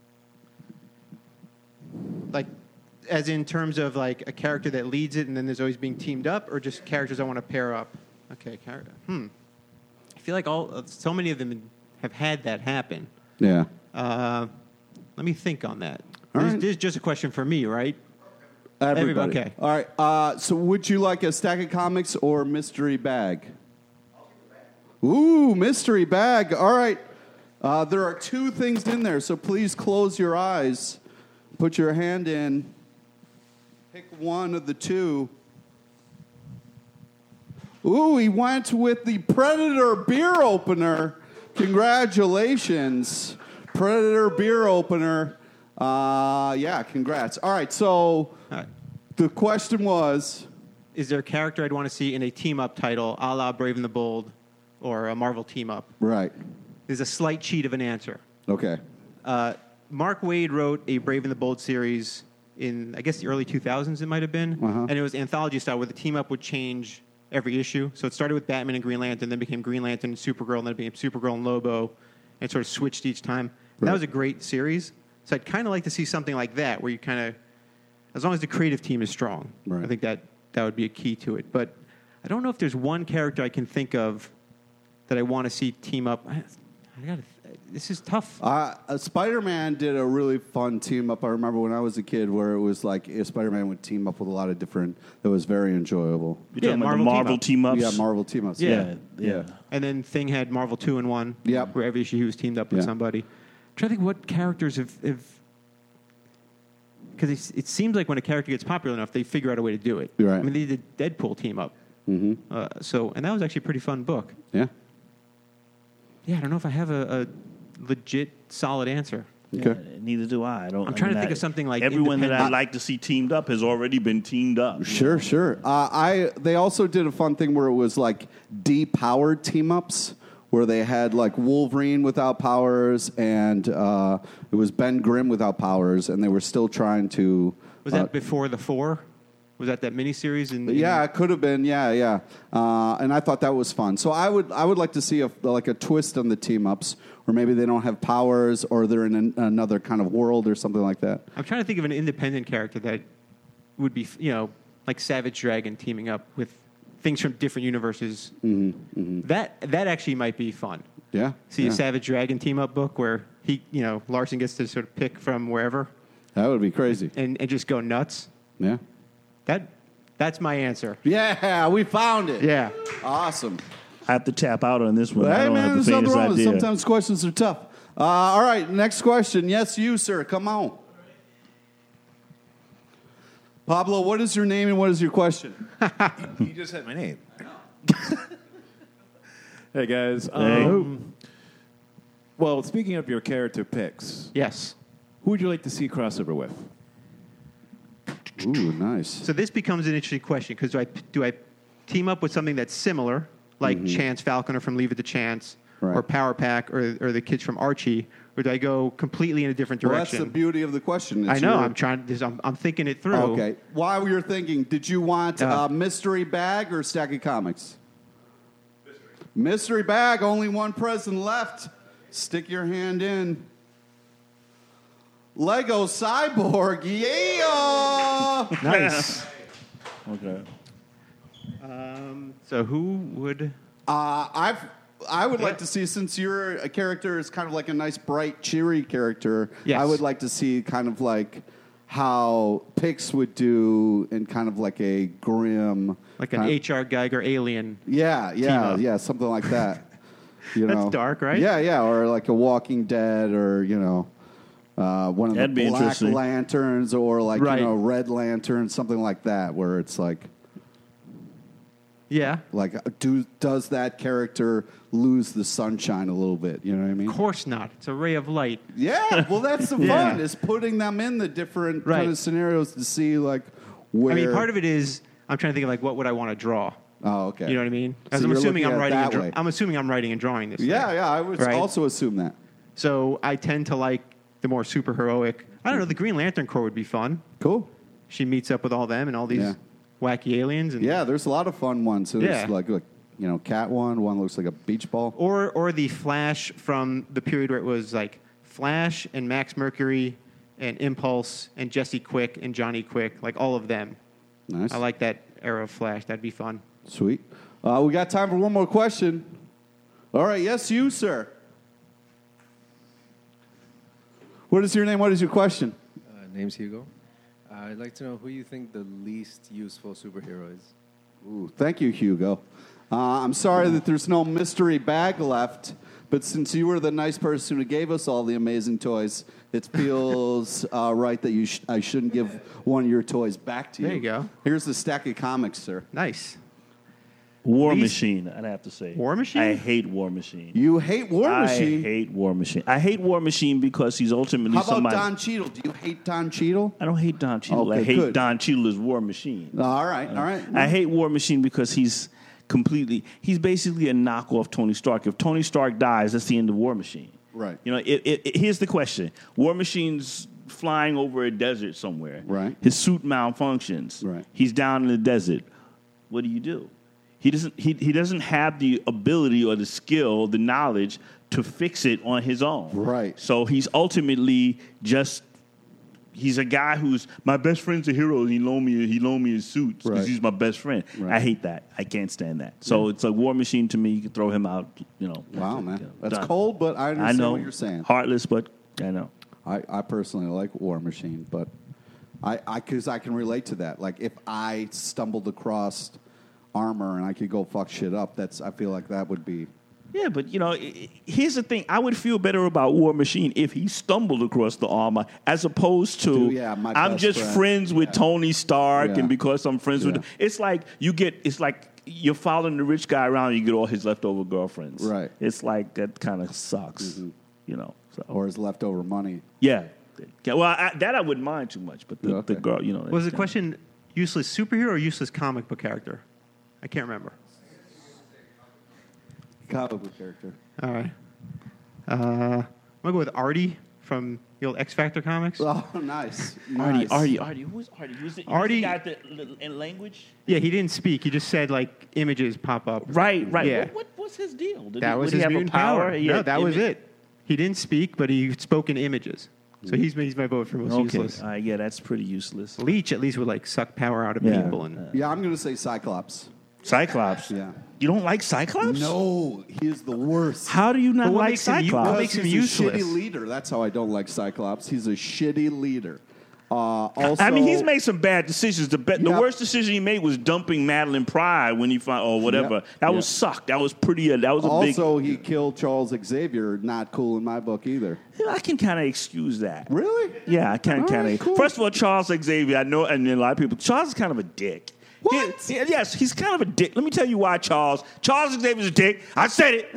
Like, as in terms of like a character that leads it, and then there's always being teamed up, or just characters I want to pair up. Okay, character. Hmm. I feel like all uh, so many of them have had that happen. Yeah. Uh, let me think on that. All This, right. this is just a question for me, right? Everybody. Okay. All right. Uh, so, would you like a stack of comics or mystery bag? Ooh, mystery bag. All right. Uh, there are two things in there, so please close your eyes. Put your hand in. Pick one of the two. Ooh, he went with the Predator beer opener. Congratulations. Predator beer opener. Uh, yeah, congrats. All right, so All right. the question was, Is there a character I'd want to see in a team-up title, a la Brave and the Bold, or a Marvel team-up? right, There's a slight cheat of an answer. okay. Uh, Mark Waid wrote a Brave and the Bold series in, I guess, the early two thousands, it might have been. Uh-huh. And it was anthology style where the team-up would change every issue. So it started with Batman and Green Lantern, then became Green Lantern and Supergirl, and then it became Supergirl and Lobo. and sort of switched each time. And that was a great series. So I'd kind of like to see something like that, where you kind of, as long as the creative team is strong, Right. I think that that would be a key to it. But I don't know if there's one character I can think of that I want to see team up. I, I got this is tough. Uh, uh, Spider-Man did a really fun team up. I remember when I was a kid, where it was like uh, Spider-Man would team up with a lot of different. That was very enjoyable. You're Yeah, talking about the Marvel Marvel team ups. Yeah, Marvel team ups. Yeah. Yeah, yeah. And then Thing had Marvel two in one. Yep. Where every issue he was teamed up with Yeah. somebody. I'm trying to think what characters have. Because it seems like when a character gets popular enough, they figure out a way to do it. Right. I mean, they did Deadpool team up. Mm-hmm. Uh, so, and that was actually a pretty fun book. Yeah. Yeah, I don't know if I have a, a legit solid answer. Okay. Yeah, neither do I. I don't. I'm I trying to mean, think I- of something like everyone that independent- I'd like to see teamed up has already been teamed up. Sure, sure. Uh, I they also did a fun thing where it was like depowered team ups, where they had like Wolverine without powers, and uh, it was Ben Grimm without powers, and they were still trying to. Was uh, that before the four? Was that that miniseries? In, in Yeah, it could have been. Yeah, yeah. Uh, and I thought that was fun. So I would, I would like to see a, like a twist on the team ups, where maybe they don't have powers, or they're in an, another kind of world, or something like that. I'm trying to think of an independent character that would be, you know, like Savage Dragon teaming up with things from different universes. Mm-hmm, mm-hmm. That that actually might be fun. Yeah. See yeah. a Savage Dragon team up book where he, you know, Larson gets to sort of pick from wherever That would be crazy. and, and just go nuts. Yeah. That that's my answer. Yeah, we found it. Yeah. Awesome. I have to tap out on this one. I Hey, don't man, have there's the nothing faintest wrong with it. idea. Sometimes questions are tough. Uh, all right, next question. Yes, you, sir. Come on. Pablo, what is your name and what is your question? You just said my name. Hey, guys. Hey. Um, well, speaking of your character picks, Yes. who would you like to see crossover with? Ooh, nice. So this becomes an interesting question because do I do I team up with something that's similar, like Chance Falconer from Leave It to Chance, Right. or Power Pack, or or the kids from Archie, or do I go completely in a different Well, that's direction? the beauty of the question. I It's know. your- I'm trying. This, I'm, I'm thinking it through. Okay. While you're thinking, did you want Uh, uh, mystery bag or stack of comics? Mystery. Mystery bag. Only one present left. Stick your hand in. Lego Cyborg. Yeah. Nice. Okay. um, so who would? Uh, I've I would like to see, since your a character is kind of like a nice, bright, cheery character. Yes. I would like to see kind of like how Pix would do in kind of like a grim, Like an kind- H R Geiger alien. Yeah, yeah, team-up. yeah, something like that. You That's know, dark, right? Yeah, yeah, or like a Walking Dead, or you know, uh, one of That'd the be Black interesting. Lanterns, or like Right. you know, Red Lantern, something like that, where it's like. Yeah. Like, do does that character lose the sunshine a little bit? You know what I mean? Of course not. It's a ray of light. Yeah. Well, that's the Yeah. fun is putting them in the different Right. kind of scenarios to see like where. I mean, part of it is I'm trying to think of like what would I want to draw. Oh, okay. You know what I mean? So As I'm you're assuming looking I'm at it writing. that And dra- way. I'm assuming I'm writing and drawing this. Yeah, thing. yeah. I would Right? also assume that. So I tend to like the more super heroic. I don't know. The Green Lantern Corps would be fun. Cool. She meets up with all them and all these Yeah. wacky aliens. And Yeah, there's a lot of fun ones. So there's Yeah. like, like you know, cat one. One looks like a beach ball. Or or the Flash from the period where it was like Flash and Max Mercury and Impulse and Jesse Quick and Johnny Quick, like all of them. Nice. I like that era of Flash. That'd be fun. Sweet. Uh, we got time for one more question. All right. Yes, you, sir. What is your name? What is your question? Uh, name's Hugo. Uh, I'd like to know who you think the least useful superhero is. Ooh, thank you, Hugo. Uh, I'm sorry that there's no mystery bag left, but since you were the nice person who gave us all the amazing toys, it feels uh, right that you sh- I shouldn't give one of your toys back to you. There you go. Here's the stack of comics, sir. Nice. War Least- Machine, I'd have to say. War Machine? I hate War Machine. You hate War Machine. I hate War Machine. I hate War Machine because he's ultimately How about somebody. Don Cheadle? Do you hate Don Cheadle? I don't hate Don Cheadle. I Okay, hate good. Don Cheadle as War Machine. All right, all right. I hate War Machine because he's completely, he's basically a knockoff Tony Stark. If Tony Stark dies, that's the end of War Machine. Right. You know, it, it, it- here's the question. War Machine's flying over a desert somewhere. Right. His suit malfunctions. Right. He's down in the desert. What do you do? He doesn't, he, he doesn't have the ability or the skill, the knowledge to fix it on his own. Right. So he's ultimately just he's a guy who's my best friend's a hero. And he loaned me he loaned me his suits because Right. he's my best friend. Right. I hate that. I can't stand that. So it's like War Machine to me. You can throw him out. You know. Wow, man. you know, That's done. cold, but I I understand know. what you're saying. Heartless, but I know. I, I personally like War Machine, but I I because I can relate to that. Like if I stumbled across armor and I could go fuck shit up, that's I feel like that would be. Yeah, but you know, i- i- here's the thing. I would feel better about War Machine if he stumbled across the armor, as opposed to Dude, yeah, my I'm best just friend. friends with Yeah. Tony Stark, Yeah. and because I'm friends Yeah. with, it's like you get, it's like you're following the rich guy around, and you get all his leftover girlfriends. Right. It's like that kind of sucks, you know. So Or his leftover money. yeah, Yeah, well, I, that I wouldn't mind too much, but the, Yeah, okay. the girl, you know, Was the that's- question useless superhero or useless comic book character? I can't remember. Comic book character. All right. Uh, I'm gonna go with Artie from the old X Factor comics. Oh, nice. Artie, nice. Artie, Artie. Who's Artie? Who's the, Artie- Who's the guy that, in language? Yeah, he didn't speak. He just said like images pop up. Right, right. Yeah. What, what was his deal? Did That he, was would he his have a mutant power? power. He No, had that was imi- it. He didn't speak, but he spoke in images. So he's he's my vote for most Okay, useless. uh, yeah, that's pretty useless. Leech at least would like suck power out of Yeah. people and Yeah, I'm going to say Cyclops. Cyclops. Yeah. You don't like Cyclops? No, he is the worst. How do you not But what like makes him u- Cyclops? what makes him he's useless? a shitty leader. That's how I don't like Cyclops. He's a shitty leader. Uh, also, I mean, he's made some bad decisions. The be- the Yep. worst decision he made was dumping Madeline Pride when he found or whatever. Yep. That Yep. was sucked. That was pretty. Uh, that was a Also, he killed Charles Xavier. Not cool in my book either. big. I can kind of excuse that. Really? Yeah, I can All kind of. right, cool. First of all, Charles Xavier, I know, and a lot of people. Charles is kind of a dick. What? He- yeah, yes, he's kind of a dick. Let me tell you why Charles. Charles Xavier's a dick. I said it.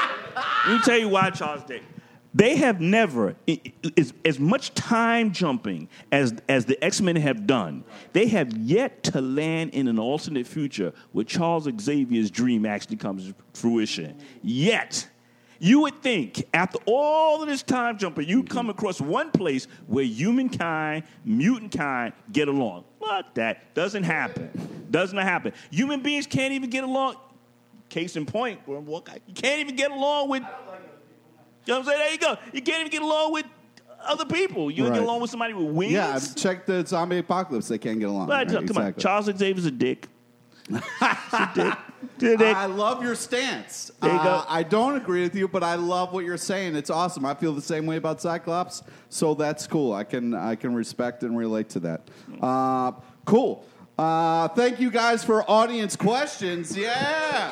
Let me tell you why Charles is a dick. They have never, i- i- as, as much time jumping as, as the X-Men have done, they have yet to land in an alternate future where Charles Xavier's dream actually comes to fruition. Yet. You would think, after all of this time jumping, you'd come across one place where humankind, mutant kind get along. But that doesn't happen. Doesn't happen. Human beings can't even get along. Case in point, you can't even get along with. You know what I'm saying? There you go. You can't even get along with other people. You don't Right. get along with somebody with wings. Yeah, check the zombie apocalypse. They can't get along. Right, Right, come exactly. on, Charles Xavier's a dick. He's a dick. He's a dick. I love your stance. There you Uh, go. I don't agree with you, but I love what you're saying. It's awesome. I feel the same way about Cyclops, so that's cool. I can I can respect and relate to that. Uh, cool. Uh, thank you guys for audience questions. Yeah.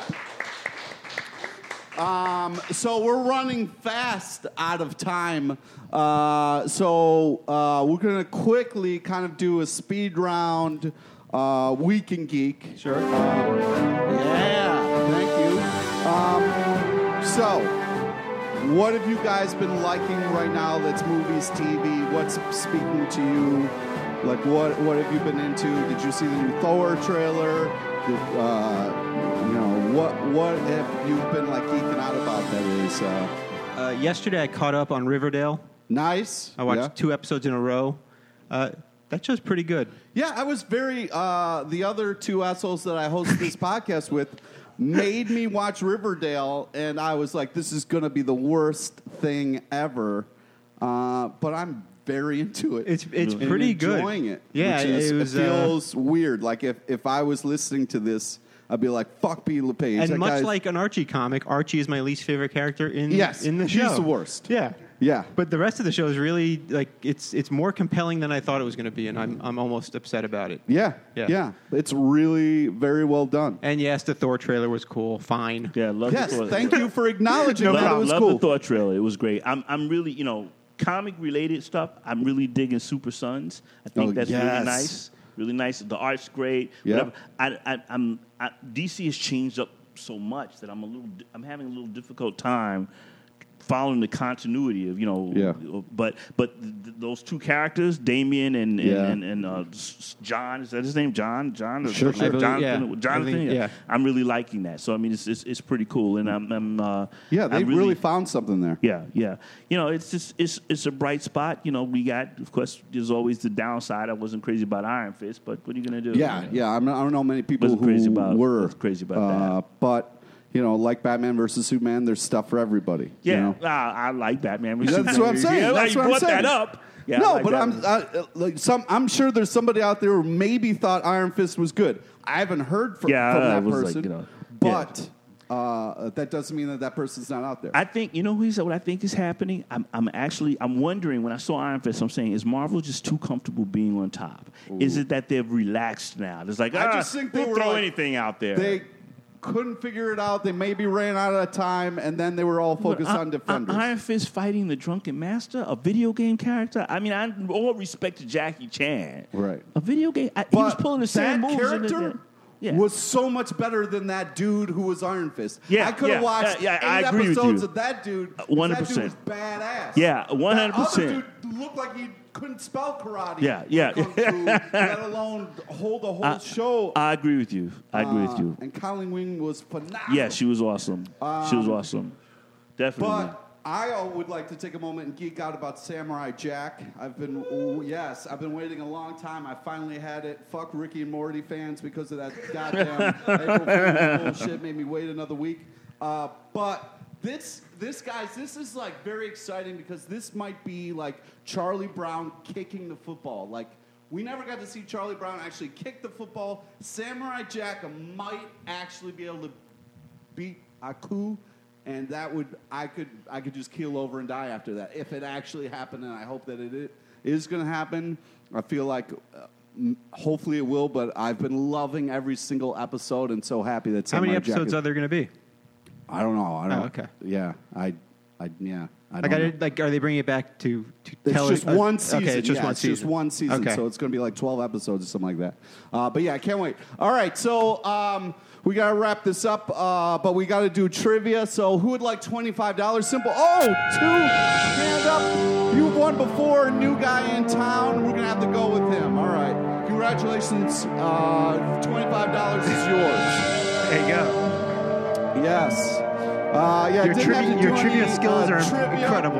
Um, so we're running fast out of time. Uh, so uh, we're gonna quickly kind of do a speed round. Uh, Week in Geek. Sure. Yeah. Thank you. Um, so, what have you guys been liking right now? That's movies, T V. What's speaking to you? Like, what what have you been into? Did you see the new Thor trailer? Did, uh, you know, what what have you been like geeking out about? That is uh, Uh, yesterday, I caught up on Riverdale. nice. I watched Yeah. two episodes in a row. Uh, that show's pretty good. Yeah, I was very. Uh, the other two assholes that I host this podcast with made me watch Riverdale, and I was like, "This is going to be the worst thing ever." Uh, but I'm very into it. It's it's and pretty good. enjoying it. Yeah, which is, it was. it uh, feels weird. Like if if I was listening to this, I'd be like, "Fuck P. LePage." and That much guy's- like an Archie comic, Archie is my least favorite character in Yes, in the he's show. the worst. Yeah, yeah, but the rest of the show is really like it's it's more compelling than I thought it was going to be, and I'm I'm almost upset about it. yeah, Yeah. yeah, It's really very well done. And yes, the Thor trailer was cool. Fine. Yeah, love Yes, the Thor. thank you for acknowledging love, that. It was love cool. the Thor trailer. It was great. I'm, I'm really, you know, comic related stuff. I'm really digging Super Sons. I think Oh, that's yes. really nice. Really nice. The art's great. Yeah. Whatever. I, I, I'm I, D C has changed up so much that I'm a little. I'm having a little difficult time following the continuity of you know. Yeah. But but th- th- those two characters, Damien and and, Yeah. and, and uh, S- John, is that his name? John. John. or Sure, something? sure. Jonathan. I believe- yeah. Jonathan. I think- yeah. yeah. I'm really liking that. So I mean, it's it's, it's pretty cool, and I'm. I'm uh, Yeah, they I'm really, found something there. yeah, yeah. You know, it's just it's it's a bright spot. You know, we got, of course, there's always the downside. I wasn't crazy about Iron Fist, but what are you gonna do? Yeah, You know? yeah. I'm, I don't know many people Wasn't who crazy about- were wasn't crazy about uh, that. But you know, like Batman versus Superman, there's stuff for everybody. Yeah, you know? I, I like Batman. versus That's Superman. what I'm saying. Yeah, That's you what I'm brought saying. that up. Yeah, I no, like but I'm Batman. uh, like some. I'm sure there's somebody out there who maybe thought Iron Fist was good. I haven't heard from, Yeah, from I that was like, person, you know, but uh, that doesn't mean that that person's not out there. I think you know who said what I think is happening. I'm, I'm actually I'm wondering when I saw Iron Fist. I'm saying is Marvel just too comfortable being on top? Ooh. Is it that they've relaxed now? It's like ah, I just think they we'll were throw like, anything out there. They couldn't figure it out. They maybe ran out of time, and then they were all focused But, uh, on Defenders. uh, Iron Fist fighting the Drunken Master, a video game character. I mean, I all respect to Jackie Chan. Right. A video game. I, he but was pulling the same that moves. in character the, yeah. was so much better than that dude who was Iron Fist. Yeah, I could have yeah, watched yeah, yeah, I eight agree with episodes you. of that dude. 'cause one hundred That dude percent. was badass. Yeah, one hundred percent. That other dude looked like he couldn't spell karate. Yeah, yeah. or kung fu, let alone hold the whole I, show. I agree with you. I agree with Uh, you. And Colleen Wing was phenomenal. Yeah, she was awesome. she was awesome. Definitely. But I uh, would like to take a moment and geek out about Samurai Jack. I've been, ooh, yes, I've been waiting a long time. I finally had it. Fuck Ricky and Morty fans because of that goddamn April Fool's bullshit made me wait another week. Uh, but this, this, guys, this is like very exciting because this might be like Charlie Brown kicking the football. Like, we never got to see Charlie Brown actually kick the football. Samurai Jack might actually be able to beat Aku. And that would I could I could just keel over and die after that if it actually happened, and I hope that it is going to happen. I feel like uh, hopefully it will, but I've been loving every single episode and so happy that How many Samurai Jack episodes is, are there going to be? I don't know. I don't. Oh, okay. Yeah, I, I yeah. I Like, don't I know. did, like, are they bringing it back to, to It's tell just it? uh, one season. Okay, it's just yeah, one it's season. just one season. Okay. So it's going to be like twelve episodes or something like that. Uh, but yeah, I can't wait. All right, so um, we got to wrap this up, uh, but we got to do trivia. So who would like twenty-five dollars? Simple. Oh, two. Hand up. You won before. New guy in town. We're going to have to go with him. All right. Congratulations. Uh, twenty-five dollars is yours. There you go. Yes. Uh, yeah, Your didn't have trivia- to your do trivia any, skills uh, are trivia. incredible.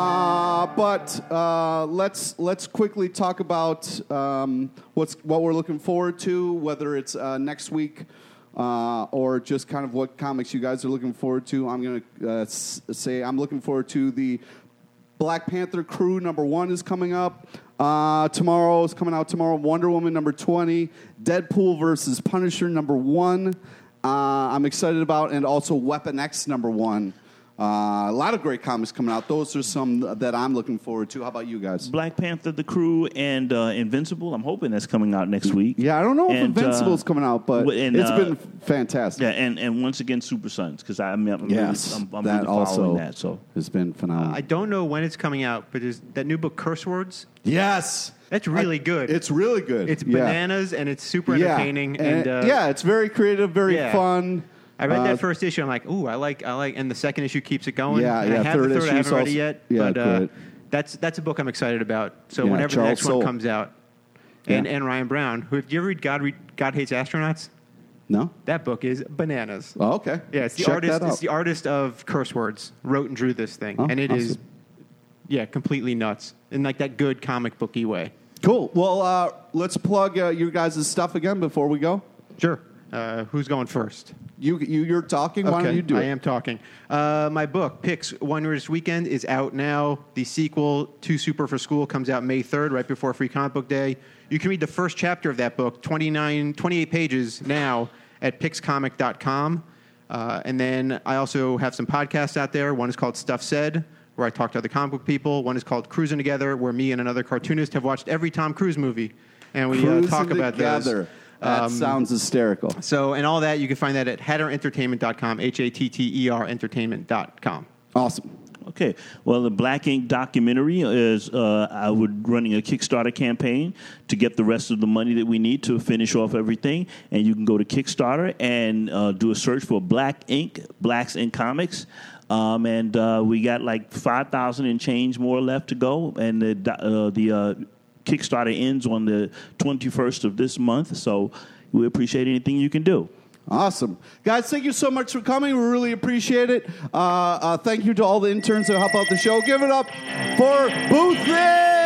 Uh, but uh, let's let's quickly talk about um, what's what we're looking forward to, whether it's uh, next week uh, or just kind of what comics you guys are looking forward to. I'm gonna uh, s- say I'm looking forward to the Black Panther Crew number one is coming up. Uh, tomorrow is coming out tomorrow. Wonder Woman number twenty. Deadpool versus Punisher number one. Uh, I'm excited about, and also Weapon X number one. Uh, a lot of great comics coming out. Those are some that I'm looking forward to. How about you guys? Black Panther, The Crew, and uh, Invincible. I'm hoping that's coming out next week. Yeah, I don't know if And, Invincible's uh, coming out, but w- and, it's uh, been fantastic. Yeah, and, and once again, Super Sons, because I'm, I'm, Yes, really, I'm, I'm that really following also that. So has been phenomenal. I don't know when it's coming out, but there's that new book, Curse Words. yes, That's really I- good. It's really good. It's Yeah. bananas, and it's super Yeah. entertaining. And, And, uh, yeah, it's very creative, very yeah. fun. I read Uh, that first issue. I'm like, ooh, I like, I like, and the second issue keeps it going. Yeah, And yeah, I have third the third. I issue's haven't read it also- yet, yeah, but uh, great. that's that's a book I'm excited about. So Yeah, whenever the Charles next Soule. one comes out, and Yeah. and Ryan Brown, who did you ever read God Re- God Hates Astronauts? No? That book is bananas. Oh, okay. Yeah, it's the Check artist. that out. It's the artist of Curse Words wrote and drew this thing, Oh, and it is, awesome. yeah, completely nuts in like that good comic booky way. Cool. Well, uh, let's plug uh, your guys' stuff again before we go. Sure. Uh, who's going first? You, you, you're talking. Why don't you do I it? am talking. Uh, my book, Picks Wondrous Weekend, is out now. The sequel, Too Super for School, comes out May third, right before Free Comic Book Day. You can read the first chapter of that book, twenty-nine, twenty-eight pages now, at pix comic dot com. Uh, and then I also have some podcasts out there. One is called Stuff Said, where I talk to other comic book people. One is called Cruising Together, where me and another cartoonist have watched every Tom Cruise movie. And we uh, Cruising talk about together. those. That Um, sounds hysterical. So, and all that, you can find that at hatter entertainment dot com, H A T T E R entertainment dot com. Awesome. Okay. Well, the Black Ink documentary is uh, I would running a Kickstarter campaign to get the rest of the money that we need to finish off everything. And you can go to Kickstarter and uh, do a search for Black Ink, Blacks in Comics. Um, and uh, we got like five thousand and change more left to go. And the, do- uh, the uh, Kickstarter ends on the twenty-first of this month. So we appreciate anything you can do. Awesome. Guys, thank you so much for coming. We really appreciate it. Uh, uh, thank you to all the interns that help out the show. Give it up for Booth Thing.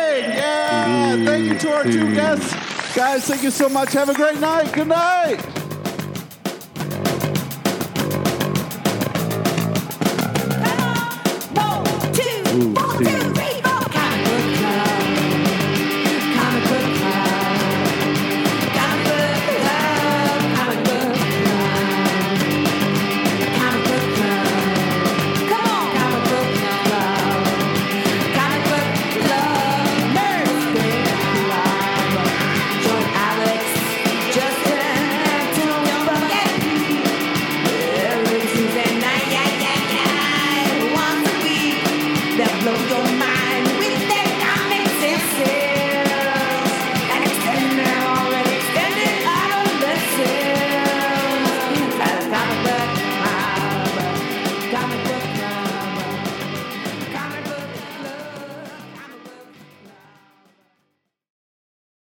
Yeah. Thank you to our two guests. Guys, thank you so much. Have a great night. Good night. Ooh, Steve.